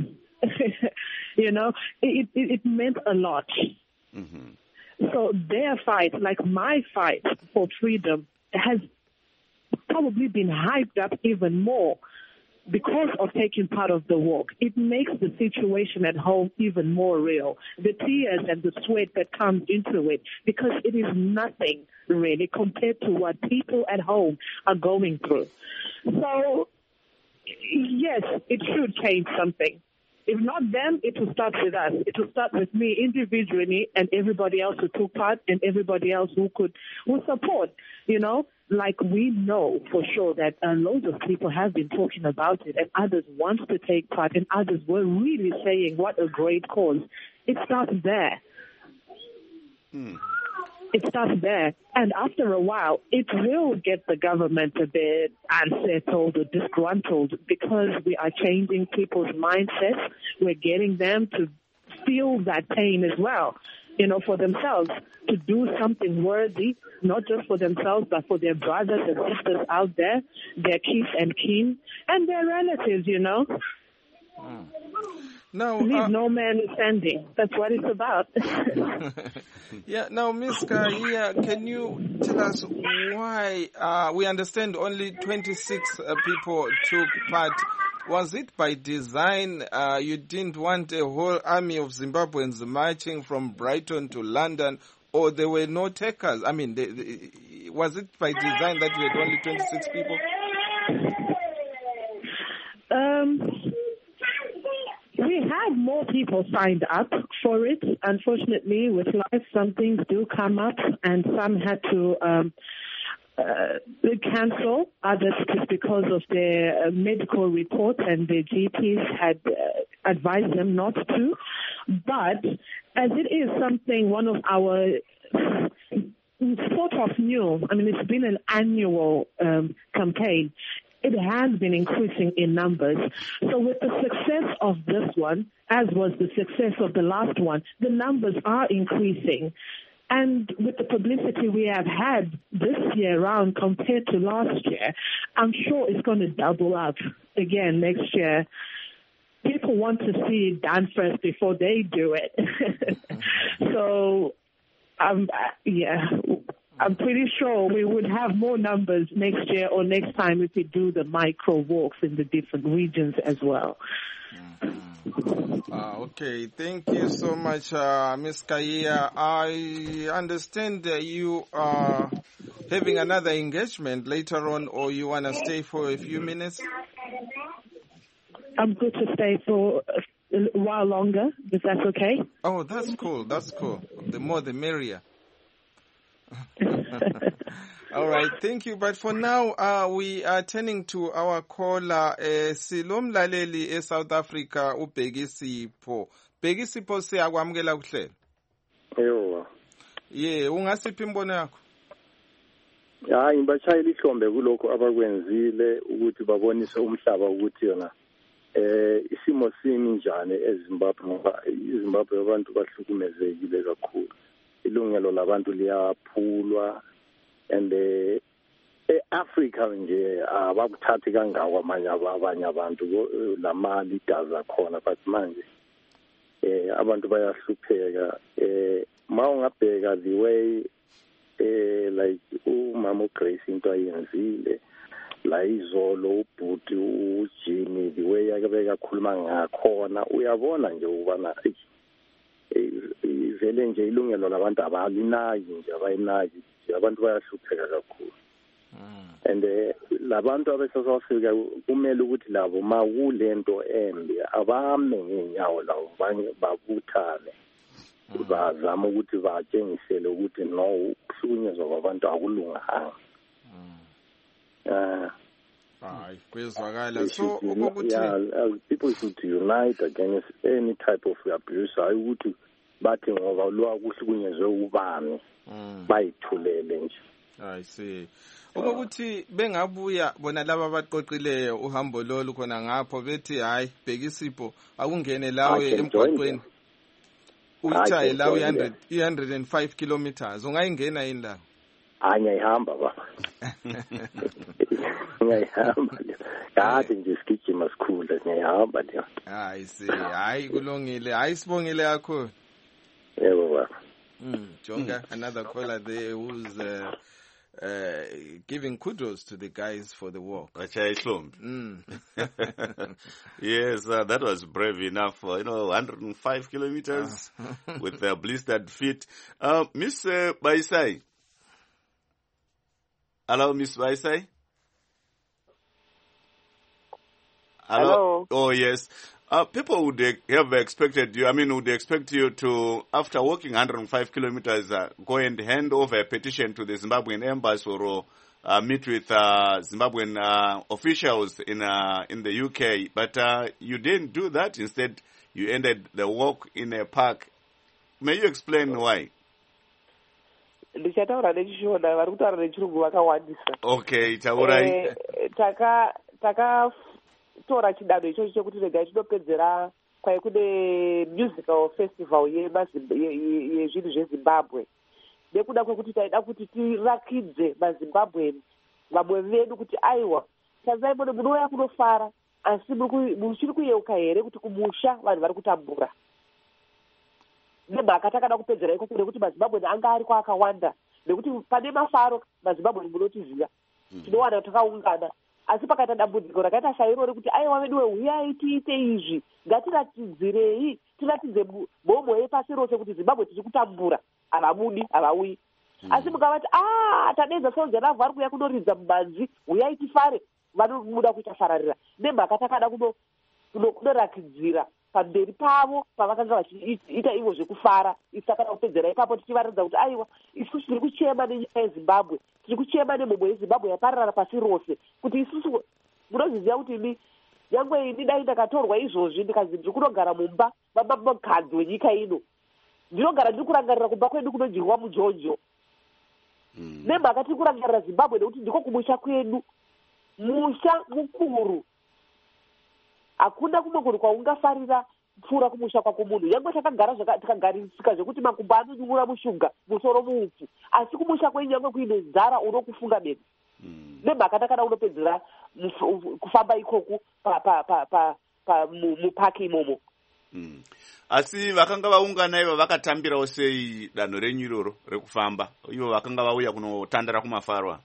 it meant a lot. Mm-hmm. So their fight, like my fight for freedom, has probably been hyped up even more because of taking part of the walk. It makes the situation at home even more real. The tears and the sweat that comes into it, because it is nothing really compared to what people at home are going through. So, yes, it should change something. If not them, it will start with us. It will start with me individually and everybody else who took part and everybody else who support, Like we know for sure that loads of people have been talking about it and others want to take part and others were really saying what a great cause. It starts there. It starts there. And after a while, it will get the government a bit unsettled or disgruntled because we are changing people's mindsets. We're getting them to feel that pain as well, for themselves, to do something worthy, not just for themselves, but for their brothers and sisters out there, their kith and kin, and their relatives, Now, leave no man standing. That's what it's about. Yeah. Now, Ms. Kahia, can you tell us why we understand only 26 people took part? Was it by design? You didn't want a whole army of Zimbabweans marching from Brighton to London, or there were no takers? I mean, was it by design that we had only 26 people? We had more people signed up for it. Unfortunately, with life, some things do come up, and some had to cancel, others just because of their medical reports and their GPs had advised them not to. But as it is something, one of our sort of new, it's been an annual campaign. It has been increasing in numbers. So with the success of this one, as was the success of the last one, the numbers are increasing. And with the publicity we have had this year round compared to last year, I'm sure it's going to double up again next year. People want to see it done first before they do it. So, I'm pretty sure we would have more numbers next year or next time if we do the micro walks in the different regions as well. Okay, thank you so much, Ms. Kahia. I understand you are having another engagement later on, or you want to stay for a few minutes? I'm good to stay for a while longer, if that's okay. Oh, that's cool. That's cool. The more the merrier. All right, thank you. But for now, we are turning to our caller, Silomlaleli South Africa, uBhekisipho. Bhekisipho, siyakwamukela kuhlelo. Eyo. Yeah, ungasiphi imbono yakho? Hayi, ngibashayela ihlombe kuloko abakwenzile ukuthi babonise umhlaba ukuthi yona isimo simi njani eZimbabwe ngoba iZimbabwe abantu bahlukumezekile kakhulu, ilungelo labantu liyaphulwa, and eAfrica nje abakuthathi kangako abanye abantu lamali daza khona, but manje abantu bayahlupheka. Mawungabheka the way like umama uGrace into ayenzile la izolo ubhuti uJimmy the way akabeka khuluma ngakhona, uyabona nje ubana vele nje ilungelo labantu abalinaki nje, abayinaki, abantu bayahlupheka kakhulu. And labantu abeSouth Africa kumele ukuthi labo makulento embi abame ngenyawo lawo babuthane, bazama ukuthi batshengisele ukuthi no, ukuhlukunyezwa kwabantu akulunganga. Kwezwakala. So people should unite against any type of abuse. Hayi ukuthi bathi ngoba lwakuhlukunyezwe ubani bayithulele nje. I see. Ukuthi bengabuya bona laba abaqoqileyo uhambo lolu khona ngapho bethi hayi bhekisipho akungene lawe emgwaqweni uchaye lawe 105 kilometers ungayingena yini la? Ngiyahamba baba. Ngiyahamba. Kade nje sigijima sikhula ngiyahamba nje. I see. Hayi kulungile. Hayi sibongile yakho. Yebo baba. Jonga, another caller there who's giving kudos to the guys for the walk. Yes, that was brave enough. 105 kilometers with their blistered feet. Miss Baisai. Hello, Miss Baisai. Hello. Oh, yes. People would have expected you, would expect you to, after walking 105 kilometers, go and hand over a petition to the Zimbabwean embassy or meet with Zimbabwean officials in the UK. But you didn't do that. Instead, you ended the walk in a park. May you explain why? Okay, taurai. Tora chidado icho chekuti regai tinopedzera kwai kude musical festival yezvinhu zveZimbabwe, nekuda kwekuti taida kuti tirakidze maZimbabwe vamwe vedu kuti aiwa tanzai mone munouya kunofara asi muchiri kuyeuka here kuti kumusha vanhu vari kutambura. Nemhaka takada kupedzera ikoko nekuti maZimbabwe anga ariko akawanda, nekuti pane mafaro maZimbabwe munotiziva tinowana takaungana, asi pakaita dambudziko rakaita sairo rekuti aiwa vedu uyai tiite izvi, ngatiratidzirei, tiratidze mhomho yepasi rose kuti Zimbabwe tiri kutambura, havabudi havauyi. Asi mukavati tadedza sonze ravhu ari kuuya kunoridza mumanzi, uyai tifare, vanomuda kuita fararira. Nemhaka takada kunorakidzira pamberi pavo pavakanga vachiita ivo zvekufara. Isi takada kupedzera ipapo tichivaratidza kuti aiwa isusu tiri kuchema nenyika yeZimbabwe, tiri kuchema nemhomho yeZimbabwe yaparara pasi rose, kuti isusu munozviziva kuti ini nyangwe ini dai ndakatorwa izvozvi ndikazi ndiri kunogara mumba mukadzi wenyika ino, ndinogara ndiri kurangarira kumba kwedu kunodyirwa mujojo. Nemhaka tiri kurangarira Zimbabwe nekuti ndiko kumusha kwedu, musha mukuru. Hakuna kumwe kunhu kwaungafarira pfuura kumusha kwako munhu. Nyangwe takagara tikagarisika zvekuti makumbo anonyungura mushuga, musoro muupfu, asi kumusha kwenyu nyangwe kuine nzara unokufunga beni. Nemhaka takada unopedzera kufamba ikoku mupaki imomo. Asi vakanga vaungana ivo vakatambirawo sei danho renyu iroro rekufamba? Ivo vakanga vauya kunotandara kumafarwa?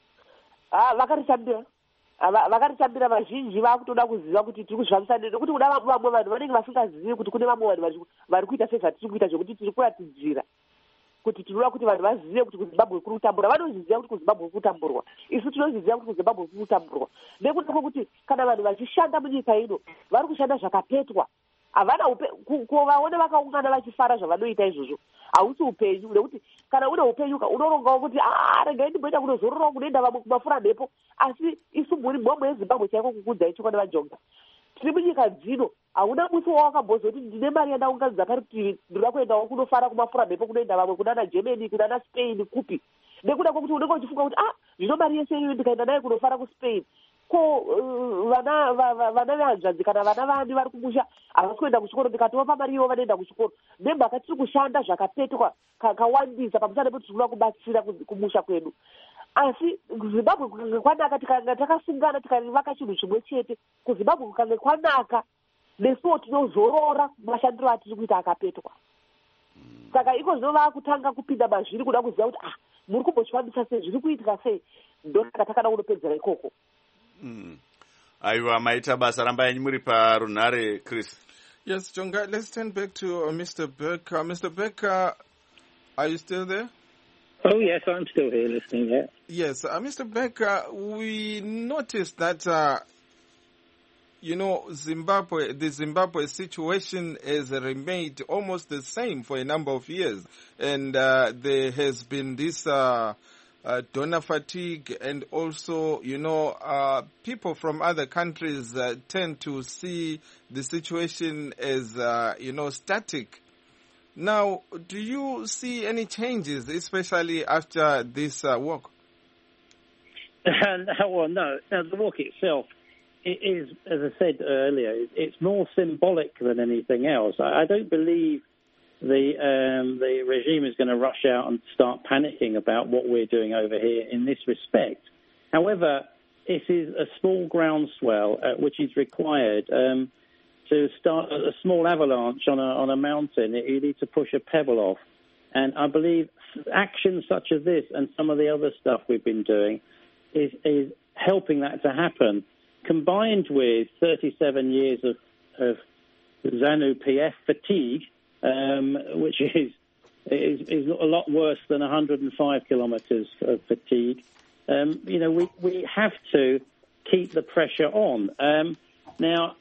Vakaritambira vazhinji vakutoda kuziva kuti tiri kuzvifambisa nini, nekuti kuda vamwe vanhu vanenge vasingazivi kuti kune vamwe vanhu vari kuita sezvatiri kuita, zvekuti tiri kuratidzira kuti tinoda kuti vanhu vazive kuti kuZimbabwe kuri kutambura. Vanozviziva kuti kuZimbabwe kuri kutamburwa, isu tinozviziva kuti kuZimbabwe kuri kutamburwa, nekuda kwekuti kana vanhu vachishanda munyika ino vari kushanda zvakapetwa. Havana kuvaone vakaungana vachifara zvavanoita izvozvo hausi upenyu, nekuti kana une upenyu unorongawo kuti regai ndimboenda kunozororawo kunoenda vamwe kumafura mhepo. Asi isu muri mhomho yeZimbabwe chaiko kukudzai chikwana vajonga tiri munyika dzino. Hauna musi wawakambozoti ndine mari yandaunganidza parutivi ndinoda kuendawo kunofara kumafura mhepo kunoenda vamwe kunana Germany kunana Spain kupi, nekuda kwekuti unenge uchifunga kuti zvino mari yese iyoyo ndikaenda naye kunofara kuSpain ko vana vehanzvadzi kana vana vandi vari kumusha havasi kuenda kuchikoro ndikatova marivo vanoenda kuchikoro nemhaka tiri kushanda zvakapetwa kakawandisa pamusana pekuti tinoda kubatsira kumusha kwedu. Asi kuzimbabwe kukange kwanaka tikanga takasungana tikavaka chinhu chimwe chete, kuzimbabwe kukange kwanaka nesuwo tinozorora mashandiro atiri kuita akapetwa. Saka iko zvinova kutanga kupinda mazviri kuda kuziva kuti muri kumboshandisa sei, zviri kuitika sei, ndosaka takada kunopedzera ikoko. Aiwa, maita basa rambai muri parunhare, Chris. Yes, Jonga, let's turn back to Mr. Becker. Mr. Becker, are you still there? Oh, yes, I'm still here listening, yeah. Yes, Mr. Becker, we noticed that, the Zimbabwe situation has remained almost the same for a number of years. And there has been this donor fatigue, and also, people from other countries tend to see the situation as, static. Now, do you see any changes, especially after this walk? Well, no. Now, the walk itself is, as I said earlier, it's more symbolic than anything else. I don't believe the regime is going to rush out and start panicking about what we're doing over here in this respect. However, it is a small groundswell which is required to start a small avalanche on a mountain. You need to push a pebble off. And I believe actions such as this and some of the other stuff we've been doing is helping that to happen, combined with 37 years of ZANU-PF fatigue, which is a lot worse than 105 kilometres of fatigue. We have to keep the pressure on. Now,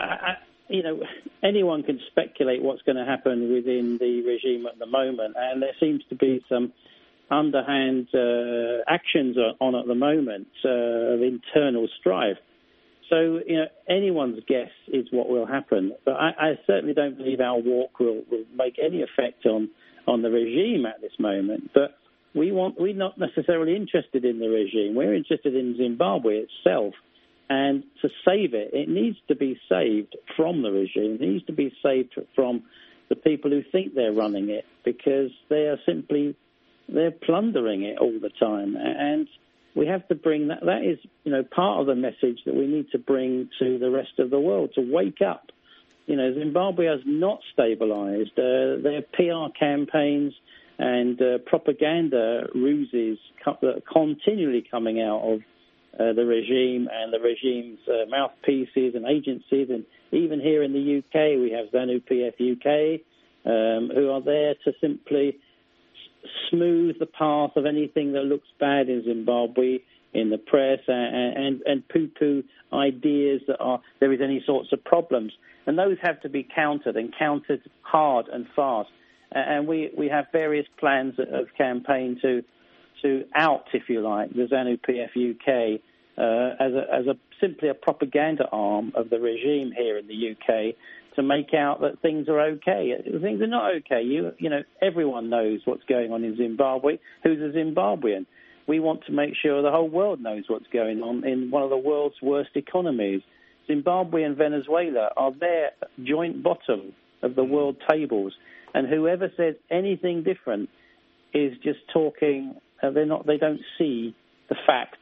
anyone can speculate what's going to happen within the regime at the moment, and there seems to be some underhand actions on at the moment of internal strife. So, anyone's guess is what will happen. But I certainly don't believe our walk will make any effect on the regime at this moment. But we're not necessarily interested in the regime. We're interested in Zimbabwe itself. And to save it, it needs to be saved from the regime. It needs to be saved from the people who think they're running it, because they're plundering it all the time. And we have to bring that. That is, part of the message that we need to bring to the rest of the world, to wake up. Zimbabwe has not stabilized. Their PR campaigns and propaganda ruses continually coming out of the regime and the regime's mouthpieces and agencies. And even here in the UK, we have ZANU-PF UK, who are there to simply smooth the path of anything that looks bad in Zimbabwe in the press and poo-poo ideas that there is any sorts of problems. And those have to be countered, and countered hard and fast. And we have various plans of campaign to out, if you like, the ZANU-PF UK as simply a propaganda arm of the regime here in the UK, to make out that things are okay. Things are not okay. Everyone knows what's going on in Zimbabwe. Who's a Zimbabwean? We want to make sure the whole world knows what's going on in one of the world's worst economies. Zimbabwe and Venezuela are their joint bottom of the world tables, and whoever says anything different is just talking. They don't see the facts.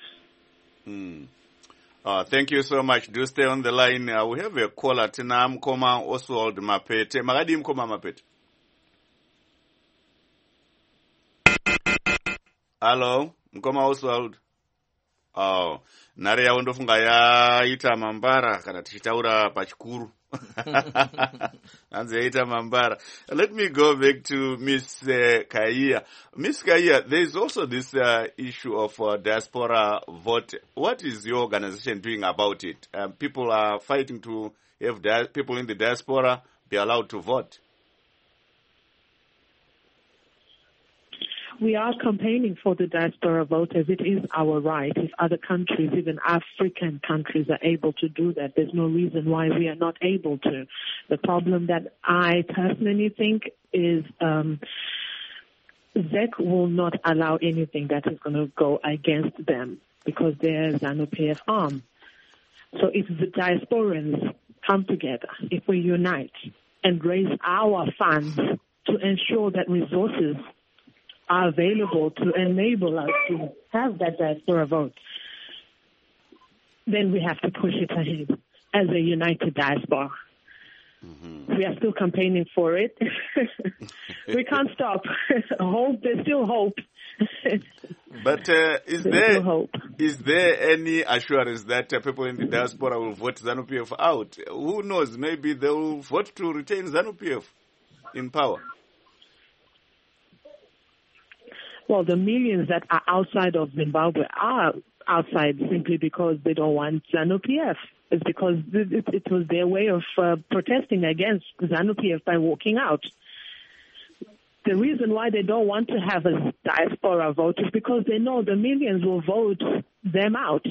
Thank you so much. Do stay on the line. We have a caller. Tina Mkoma Oswald Mapete. Magadi Mkoma Mapete. Hello, Mkoma Oswald. Nare yao ndofunga yaita mambara kana tichitaura pachikuru. Anze mambara. Let me go back to Miss Kaya. Miss Kaya, there is also this issue of diaspora vote. What is your organization doing about it? People are fighting to have people in the diaspora be allowed to vote. We are campaigning for the diaspora vote, as it is our right. If other countries, even African countries, are able to do that, there's no reason why we are not able to. The problem that I personally think is ZEC will not allow anything that is going to go against them, because they're ZANU-PF arm. So if the diasporans come together, if we unite and raise our funds to ensure that resources are available to enable us to have that diaspora vote, then we have to push it ahead as a united diaspora. Mm-hmm. We are still campaigning for it. We can't stop. There's still hope. But is there any assurance that people in the diaspora will vote ZANU-PF out? Who knows? Maybe they will vote to retain ZANU-PF in power. Well, the millions that are outside of Zimbabwe are outside simply because they don't want ZANU-PF. It's because it was their way of protesting against ZANU-PF by walking out. The reason why they don't want to have a diaspora vote is because they know the millions will vote them out.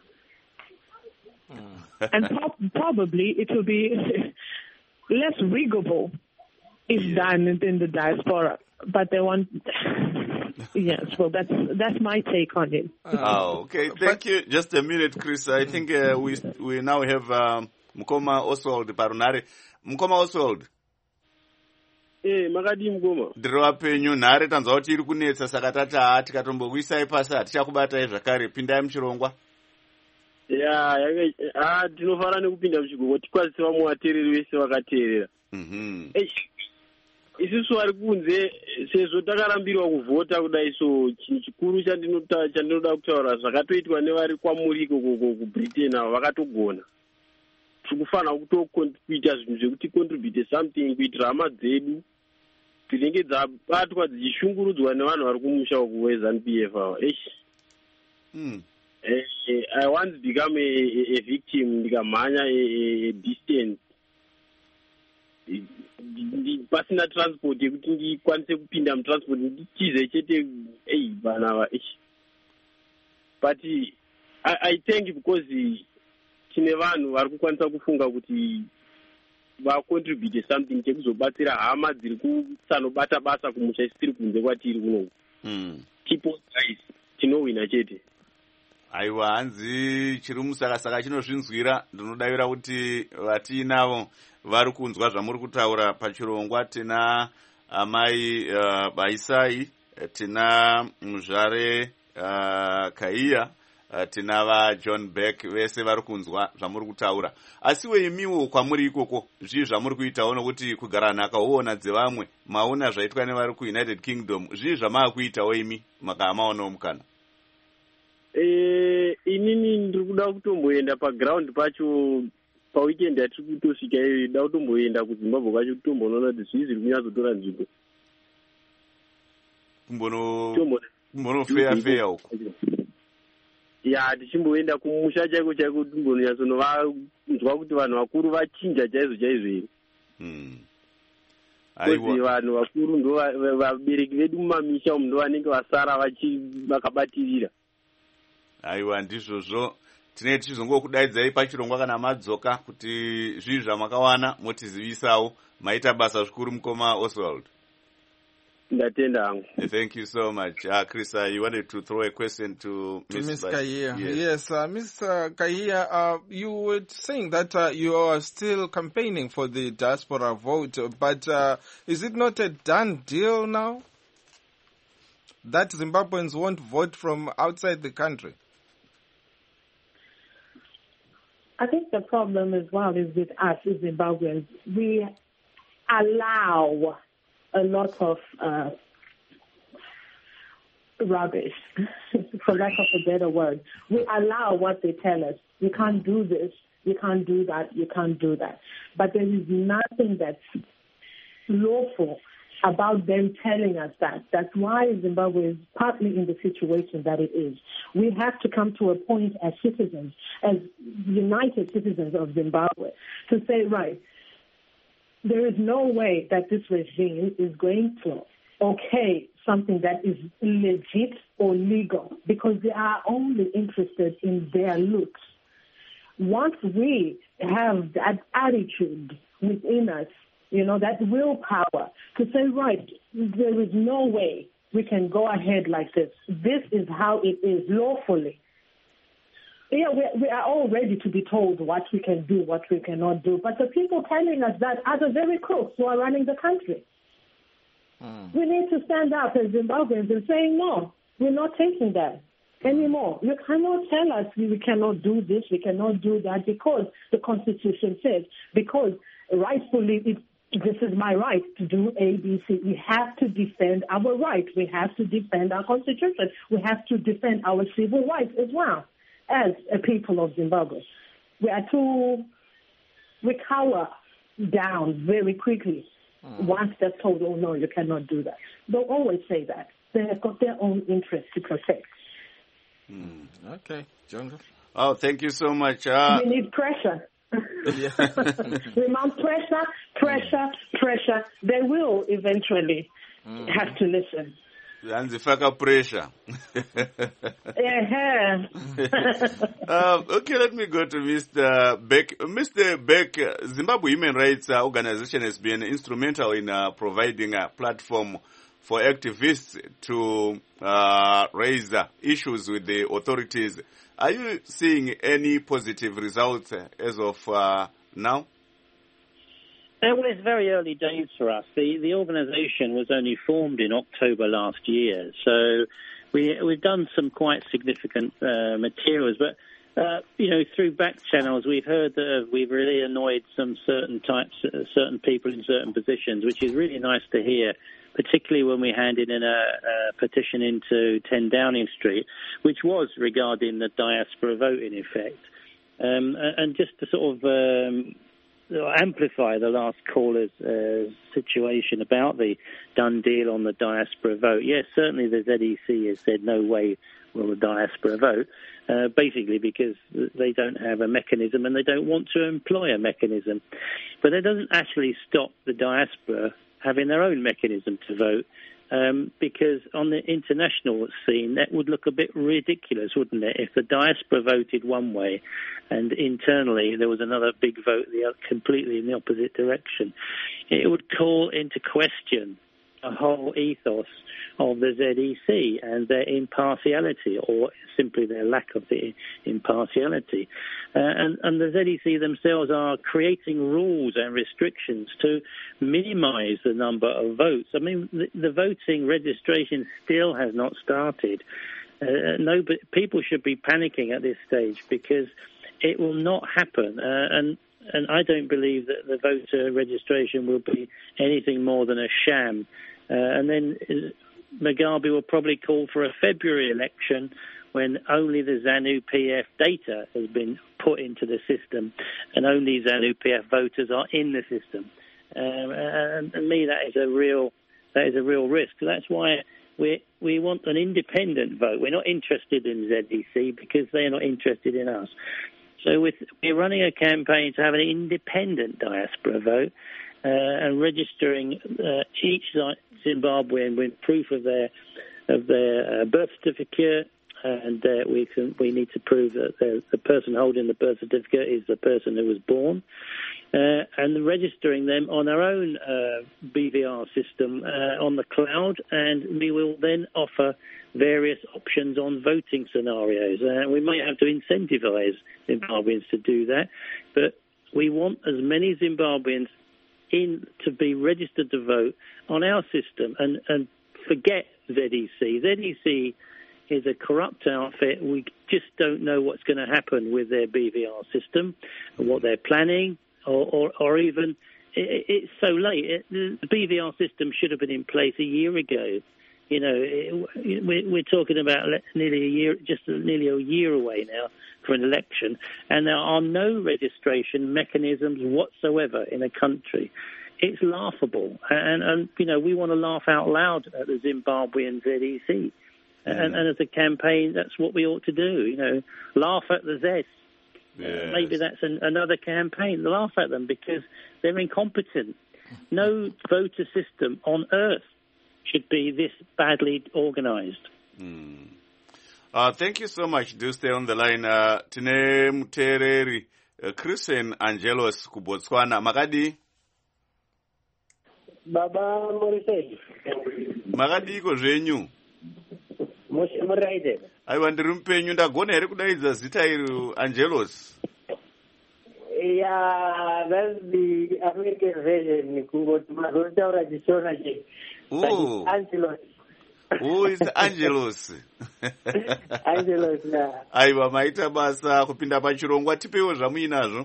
And probably it will be less riggable if done in the diaspora. But they want... Yes, well, that's my take on it. Okay. Thank you. Just a minute, Chris. I think we now have Mukoma Oswald Parunare. Mukoma Oswald. Makadi Mukoma. Ndiriwa penyu nhare tanzwa kuti iri kunetsa saka tati tikatombokuisai pasi hatichakubatai zvakare pindai muchirongwa. Tinofara nekupinda muchigoko tikwazise vamwe vateereri vese vakateerera. Isusu vari kunze sezvo takarambirwa kuvhota kudai, so chinhu chikuru chandinoda kutaura zvakatoitwa nevari kwamuri ikoko kuBritain avo vakatogona. Tikufanira kuita zvinhu zvekuti contribute something kuitira hama dzedu dzinenge dzabatwa dzichishungurudzwa nevanhu vari kumusha uku weZANU-PF ava. I once become a victim ndikamhanya a distance pasina transport yekuti ndikwanise kupinda mutransport nditize chete vana ava. But I thank because tine vanhu vari kukwanisa kufunga kuti vacontribute something chekuzobatsira hama dziri kusanobata basa kumusha isitiri kunze kwatiri kunoku. Tipo guys tinowina chete. Aiwa, hanzi chiri musakasaka chinozvinzwira. Ndinodavira kuti vatinavo vari kunzwa zvamuri kutaura pachirongwa. Tina amai Baisai, tina muzvare Kaiya, tina vaJohn Beck, vese vari kunzwa zvamuri kutaura. Asiwe imiwo kwamuri ikoko zvii zvamuri kuitawo nokuti kugara nhaka woona dzevamwe maona zvaitwa nevari kuUnited Kingdom, zvii zvamaakuitawo imi makamaonawo mukana? Inini ndiri kuda kutomboenda paground pacho paweekend yatiri kutosvika iyo, da kutomboenda kuZimbabwe kwacho kutomboona kuti zvii zviri kunyatsotora nzvimbo. Kumbonofeya uko. Tichimboenda kumusha chaiko chaiko timbonyatsonzwa kuti vanhu vakuru vachinja chaizvo here. Kuti vanhu vakuru ndo vabereki vedu mumamisha umu ndo vanenge vasara vakabatirira. Aiwa, ndizvozvo tinenge tichizongokudaidzai pachirongwa kana madzoka kuti zvii zvamakawana motizivisawo. Maita basa zvikuru Mukoma Oswald. Ndatenda hangu. Thank you so much. Chris, you wanted to throw a question to Ms. Kaiya. Yes, Mr. Kaiya, you were saying that you are still campaigning for the diaspora vote, but is it not a done deal now that Zimbabweans won't vote from outside the country? I think the problem as well is with us as Zimbabweans. We allow a lot of rubbish, for lack of a better word. We allow what they tell us. You can't do this, you can't do that, you can't do that. But there is nothing that's lawful about them telling us that. That's why Zimbabwe is partly in the situation that it is. We have to come to a point as citizens, as united citizens of Zimbabwe, to say, right, there is no way that this regime is going to okay something that is legit or legal, because they are only interested in their looks. Once we have that attitude within us, that willpower to say, right, there is no way we can go ahead like this. This is how it is lawfully. Yeah, we are all ready to be told what we can do, what we cannot do. But the people telling us that are the very crooks who are running the country. We need to stand up as Zimbabweans and say, no, we're not taking that anymore. You cannot tell us we cannot do this, we cannot do that, because the Constitution says, because rightfully this is my right to do A, B, C. We have to defend our rights. We have to defend our Constitution. We have to defend our civil rights as well as a people of Zimbabwe. We cower down very quickly once they're told, oh, no, you cannot do that. They'll always say that. They have got their own interests to protect. Okay, John. Oh, thank you so much. We need pressure. We mount pressure. They will eventually have to listen. And the fucker pressure. Okay, let me go to Mr. Beck. Mr. Beck, Zimbabwe Human Rights Organization has been instrumental in providing a platform for activists to raise issues with the authorities. Are you seeing any positive results as of now? Well, it's very early days for us. The organisation was only formed in October last year, so we've done some quite significant materials. But through back channels, we've heard that we've really annoyed some certain people in certain positions, which is really nice to hear. Particularly when we handed in a petition into 10 Downing Street, which was regarding the diaspora vote in effect. And just to sort of amplify the last caller's situation about the done deal on the diaspora vote. Yes, certainly the ZEC has said no way will the diaspora vote, basically because they don't have a mechanism and they don't want to employ a mechanism. But it doesn't actually stop the diaspora having their own mechanism to vote, because on the international scene, that would look a bit ridiculous, wouldn't it, if the diaspora voted one way and internally there was another big vote completely in the opposite direction. It would call into question a whole ethos of the ZEC and their impartiality, or simply their lack of the impartiality. And the ZEC themselves are creating rules and restrictions to minimise the number of votes. I mean, the voting registration still has not started. People should be panicking at this stage because it will not happen. And I don't believe that the voter registration will be anything more than a sham. And then Mugabe will probably call for a February election when only the ZANU-PF data has been put into the system and only ZANU-PF voters are in the system. And to me, that is a real risk. That's why we want an independent vote. We're not interested in ZEC because they're not interested in us. So we're running a campaign to have an independent diaspora vote and registering each Zimbabwean with proof of their birth certificate, and we need to prove that the person holding the birth certificate is the person who was born, and registering them on our own BVR system on the cloud, and we will then offer various options on voting scenarios. We might have to incentivise Zimbabweans to do that, but we want as many Zimbabweans in to be registered to vote on our system and forget ZEC. ZEC is a corrupt outfit. We just don't know what's going to happen with their BVR system and what they're planning, or even it's so late. The BVR system should have been in place a year ago. We're talking about nearly a year away now for an election, and there are no registration mechanisms whatsoever in a country. It's laughable, and we want to laugh out loud at the Zimbabwean ZEC, and as a campaign, that's what we ought to do. Laugh at the Zs. Yes. Maybe that's another campaign. Laugh at them because they're incompetent. No voter system on earth should be this badly organised. Thank you so much. Do stay on the line. Tine mutereri Christian Angelos kuBotswana. Makadi? Baba Morisei. Makadi iko zvenyu? Muraide. Aiwa, ndiri mupenyu. Ndagona here kudaidza zita iri Angelos? Yeah, that's the American version. Kungoti mazotaura chishona che. Oh, Angelos. Oh, it's Angelos. Angelos, yeah. Aiwa, maita basa kupinda pachirongwa. Tipewo zvamuinazvo.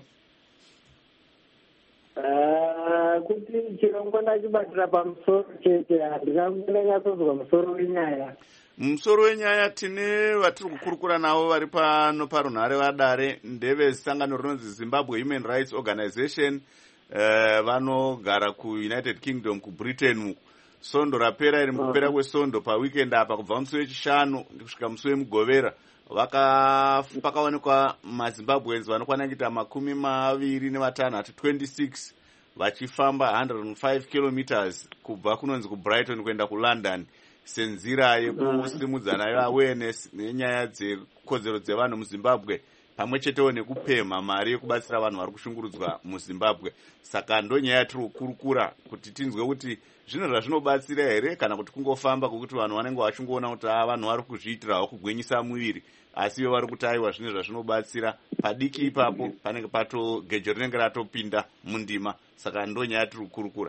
Kuti chirongwa ndachibatira pamusoro chete, handinganyatsozwa musoro wenyaya. Musoro wenyaya tine vatiri kukurukura navo vari pano parunhare vadare ndevezisangano rinonzi Zimbabwe Human Rights Organization. Vanogara kuUnited Kingdom, kuBritain. Sondo rapera iri mukupera kwesondo paweekend apa kubva musi wechishanu kusvika musi wemugovera pakaonekwa maZimbabweans vanokwana kuita 26 26 vachifamba 105 kilometers kubva kunonzi kuBrighton kuenda kuLondon senzira yekusimudza nayo awareness nenyaya dzekodzero dzevanhu muZimbabwe pamwe chetewo nekupemha mari yekubatsira vanhu vari kushungurudzwa muZimbabwe. Saka ndonyaya yatiri kukurukura kuti tinzwe kuti zvino zvazvinobatsira here kana kuti kungofamba kwokuti vanhu vanenge vachungoona kuti vanhu vari kuzviitirawo kugwinyisa muviri asi ivo vari kuti aiwa zvine zvazvinobatsira. Padiki ipapo panenge gejo rinenge ratopinda mundima. Saka ndonyaya yatiri kukurukura.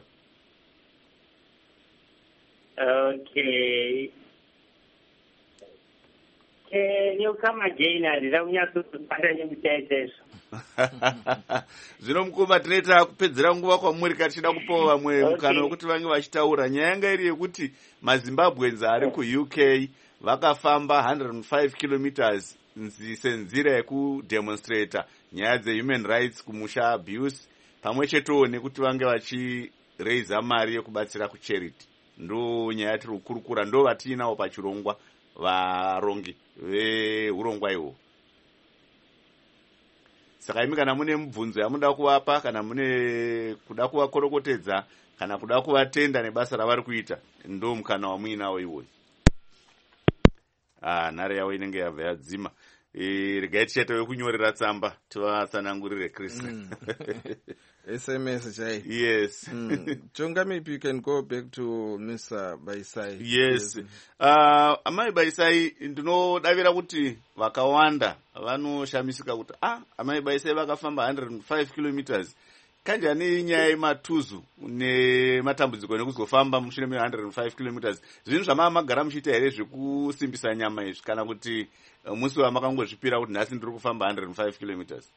Okay. Can you come again? Zvino mukomba tinoita kupedzera nguva kwamuri katichida kupawo vamwe mukana wekuti vange vachitaura. Nyaya yanga iri yekuti maZimbabweans ari kuUK vakafamba 105 kilometers senzira yekudemonstrata nyaya dzehuman rights kumusha abuse pamwe chetewo nekuti vange vachireisa mari yekubatsira kucharity. Ndo nyaya yatiri kukurukura, ndo vatiinawo pachirongwa varongi veurongwa ihwo. Saka imi kana mune mubvunzo yamuda kuvapa, kana mune kuda kuvakorokotedza, kana kuda kuvatenda nebasa ravari kuita, ndo mukana wamuinawo iwoyo. Nhare yavo inenge yabva yadzima. Regai tichaita wekunyorera tsamba tivatsanangurire Chris. SMS chai. Yes. Chonga, maybe you can go back to Mr. Baisai. Yes. Amai Baisai ndinodavira kuti vakawanda vanoshamisika kuti amai Baisai vakafamba 105 kilometers. Kanjani nyaya yematuzu nematambudziko nekuzofamba mushure me 105 kilometers. Zvinhu zvamagara muchiita here zvekusimbisa nyama izvi kana kuti musi wamakangozvipira kuti nhasi ndiri kufamba 105 kilometers?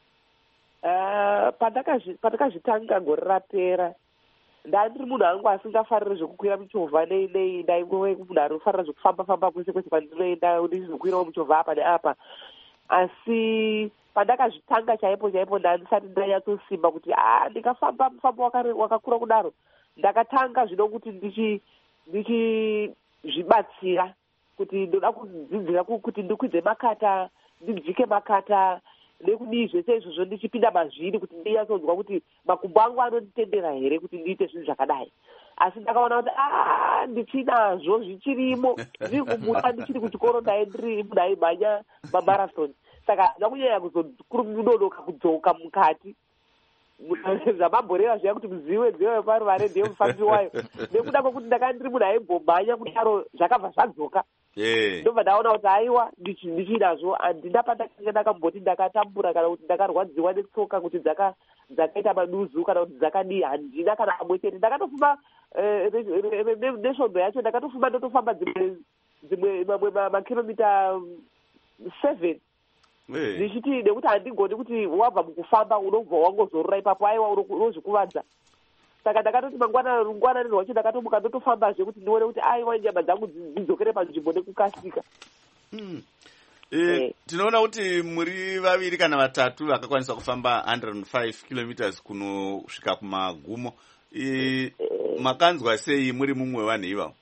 Patakazvitanga gore rapera ndandiri munhu angu asingafariri zvekukwira muchovha nei ndaingove munhu anofarira zvekufamba kwese kwese kwandinoenda ndichizokwirawo muchovha apa neapa. Asi pandakazvitanga chaipo ndandisati ndanyatsosimba kuti ndikafamba mufambo wakakura kudaro. Ndakatanga zvino kuti ndichizvibatsira kuti ndoda kudzidzira kuti ndikwidze makata, ndijike makata nekudii zvese izvozvo ndichipinda mazviri kuti ndinyatsonzwa kuti makumbo angu anonditendera here kuti ndiite zvinhu zvakadai. Asi ndakaona kuti ndichinazvo zvichirimo ndiri kumuta ndichiri kuchikoro ndiri munhu aimhanya mamarathon. Saka handina kunyanya kuzokurunonoka kudzoka mukati zvamamboreva zviya kuti muziwe dziwe weparuvare ndiye mufambi wayo nekuda kwekuti ndakanga ndiri munhu aimbomhanya kudaro zvakabva zvadzoka. Ndobva ndaona kuti aiwa ndichinazvo handina pandakanga ndakamboti ndakatambura kana kuti ndakarwadziwa netsoka kuti dzakaita maduzu kana kuti dzakadii. Handina kana kamwe chete. Ndakatofumba nesvondo yacho ndakatofumba ndotofamba dzimwe makilomita 7 ndichiti nekuti handigoni kuti wabva mukufamba unobva wangozorora ipapo aiwa unozvikuvadza. Saka ndakatoti mangwanani wacho ndakatomuka ndotofambazve kuti ndione kuti aiwa nyama dzangu dzidzokere panzvimbo nekukasika. Tinoona kuti muri vaviri kana vatatu vakakwanisa kufamba 105 kilometers kunosvika kumagumo. Makanzwa sei muri mumwe vanhu ivavo?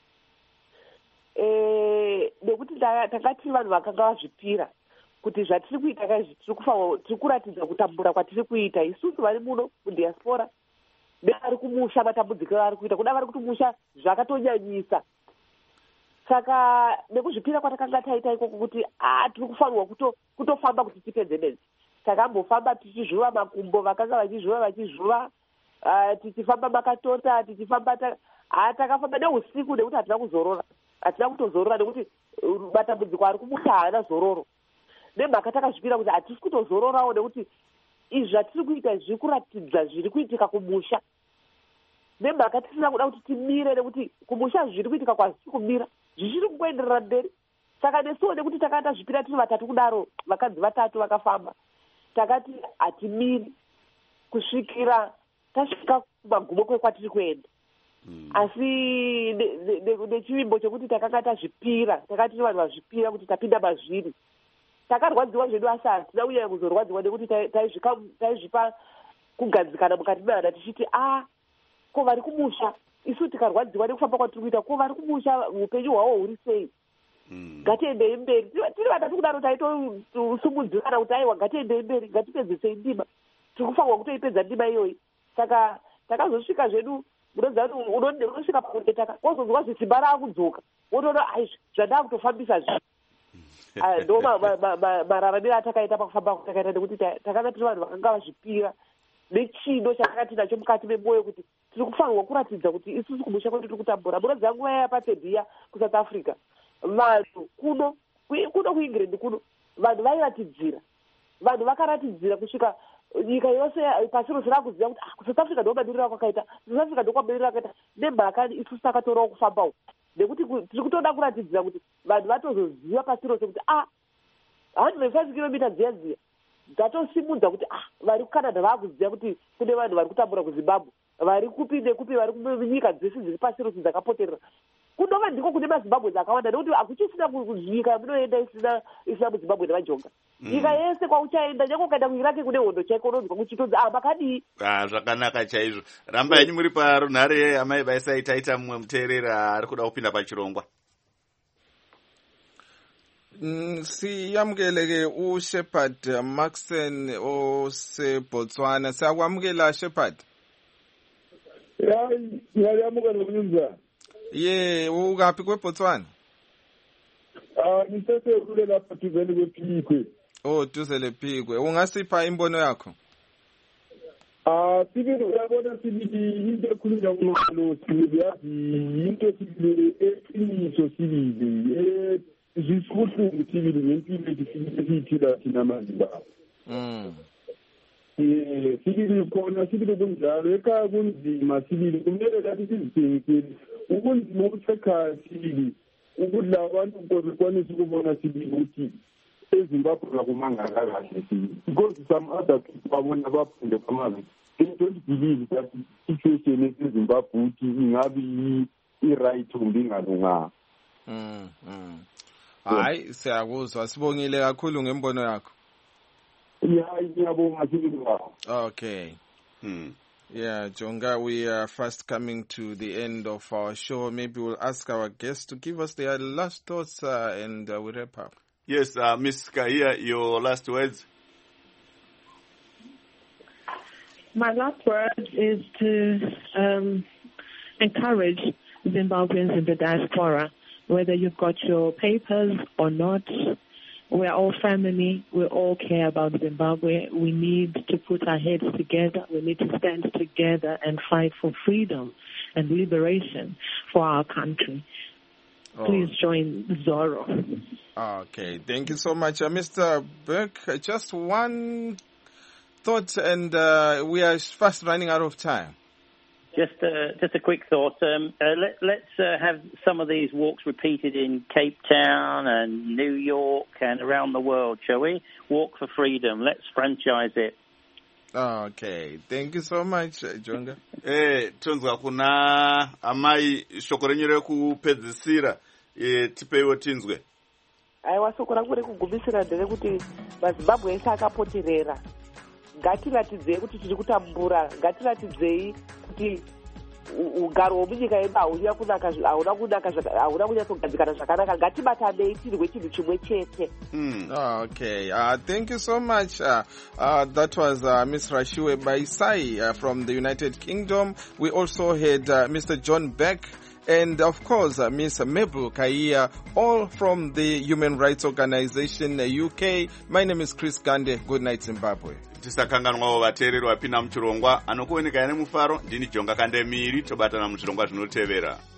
Nekuti tanga tiri vanhu vakanga vazvipira kuti zvatiri kuita kaizvi tiri kuratidza kutambura kwatiri kuita isusu vari muno mudiaspora nevari kumusha. Matambudziko avari kuita kuda vari kuti musha zvakatonyanyisa. Saka nekuzvipira kwatakanga taita ikoko kuti tiri kufanirwa kutofamba kuti tipedze bedzi. Takambofamba tichizvuva makumbo, vakanga vachizvuva tichifamba makatota tichifamba takafamba neusiku nekuti hatina kuzorora. hatina kutozorora nekuti matambudziko ari kumusha haana zororo. Nemhaka takazvipira kuti hatisi kutozororawo nekuti izvi zvatiri kuita zviri kuratidza zviri kuitika kumusha. Nemhaka tisina kuda kuti timire nekuti kumusha zviri kuitika kwazisi kumira zvichiri kungoenderera mberi. Saka nesuwo nekuti takati tazvipira tiri vatatu kudaro, vakadzi vatatu vakafamba, takati hatimiri kusvikira tasvika kumagumo kwatiri kuenda. Asi nechivimbo chokuti takanga tazvipira, takati tiri vanhu vazvipira kuti tapinda mazviri, takarwadziwa zvedu asi hatina kunyanya kuzorwadziwa nekuti taizvipa kugadzikana mukati mehana tichiti ko vari kumusha, isu tikarwadziwa nekufamba kwatiri kuita, ko vari kumusha upenyu hwavo huri sei? Ngatiendei mberi. Tiri vatatu kudaro taitosumudzirana kuti aiwa ngatiendei mberi, ngatipedzisei ndima, tiri kufanirwa kutoipedza ndima iyoyi. Saka takazosvika zvedu, unoziva kuti unosvika pakundetaka wozonzwa zvisimba raakudzoka, wotoona zvandava kutofambisa zvi ndo mararamiro atakaita pakufamba takaita, nekuti takanga tiri vanhu vakanga vazvipira nechido chatakati nacho mukati memwoyo kuti tiri kufanirwa kuratidza kuti isusu kumusha kwedu tiri kutambura. Munoziva nguva yapatedhiya kuSouth Africa, vanhu kuno kuengland kuno vanhu vairatidzira, vanhu vakaratidzira kusvika nyika yose pasi rose rakuziva kuti kuSouth Africa ndo mamiriro kwakaita, South Africa ndo kwamamiriro akaita. Nemhaka isusu takatorawo kufambawo nekuti tiri kutoda kuratidzira kuti vanhu vatozoziva pasi rose kuti 105 kilomita dziya dziya dzatosimudza kuti vari kuCanada vaakuziva kuti kune vanhu vari kutambura kuZimbabwe, vari kupi nekupi, vari kunyika dzese dziri pasi rose dzakapoterera. Kunova ndiko kune maZimbabwe dzakawanda nekuti hakuchisina nyika yamunoenda isina muZimbabwe nemajonga. Nyika yese kwauchaenda, nyange ukaenda kuIraq kune hondo chaiko unonzwa kuchitonzi makadii. Zvakanaka chaizvo. Ramba yenyu muri parunhare, amai vaisai taita mumwe muteerera ari kuda kupinda pachirongwa. Siyamukeleke uShepard Maxen oseBotswana. Siyakwamukela Shepard. Ngiyamukela Mnumzana. Ye, ukaphi kweBotswana? Ngisese kule lapha duzane kwePhikwe. Duze lePhikwe. Ungasipha imbono yakho? Sibili uyabona sibili into ekhulunywa ngalo sibili yazi into sibili eqiniso sibili zisibuhlungu sibili ngempilo esiyiphila thina maZimbabwe. Sibili khona sibili kunjalo ekhaya kunzima sibili kumele lathi sizibhekele ukunzima okusekhaya sibili ukuthi labantu bekwanisa ukubona sibili ukuthi eZimbabwe akumangaka kahle sibili because some other people babona bafunde kwamazwe don't believe that situation eZimbabwe ukuthi ingabe i-right kumbe ingalunganga. Hayi siyakuzwa, sibongile kakhulu ngembono yakho. Ngiyabonga sibili. Okay. Yeah, Jonga, we are fast coming to the end of our show. Maybe we'll ask our guests to give us their last thoughts and we wrap up. Yes, Ms. Kahia, your last words. My last word is to encourage Zimbabweans in the diaspora, whether you've got your papers or not. We're all family. We all care about Zimbabwe. We need to put our heads together. We need to stand together and fight for freedom and liberation for our country. Please join Zoro. Okay. Thank you so much. Mr. Burke, just one thought, and we are fast running out of time. Just a quick thought. Let's have some of these walks repeated in Cape Town and New York and around the world, shall we? Walk for freedom. Let's franchise it. Okay. Thank you so much, Jonga. Tonzwa kuna amai shoko renyu rekupedzisira tipeiwo tinzwe. Aiwa, shoko rangu rekugumisira nderekuti maZimbabwe ese akapoterera. Ngatiratidzei kuti tiri kutambura, ngatiratidzei kuti ugaro hwemunyika yedu hauna kunyatsogadzikana zvakanaka. Ngatibatanei tirwe chinhu chimwe chete. Okay. Thank you so much. That was Ms. Rashiwe Baisai from the United Kingdom. We also had Mr. John Beck and, of course, Ms. Mabel Kahia, all from the Human Rights Organization UK. My name is Chris Gande. Good night, Zimbabwe. Tisakanganwawo vateereri vapinda muchirongwa anokuoneka ine mufaro. Ndini Jonga Kandemiri, tobatana muchirongwa zvinotevera.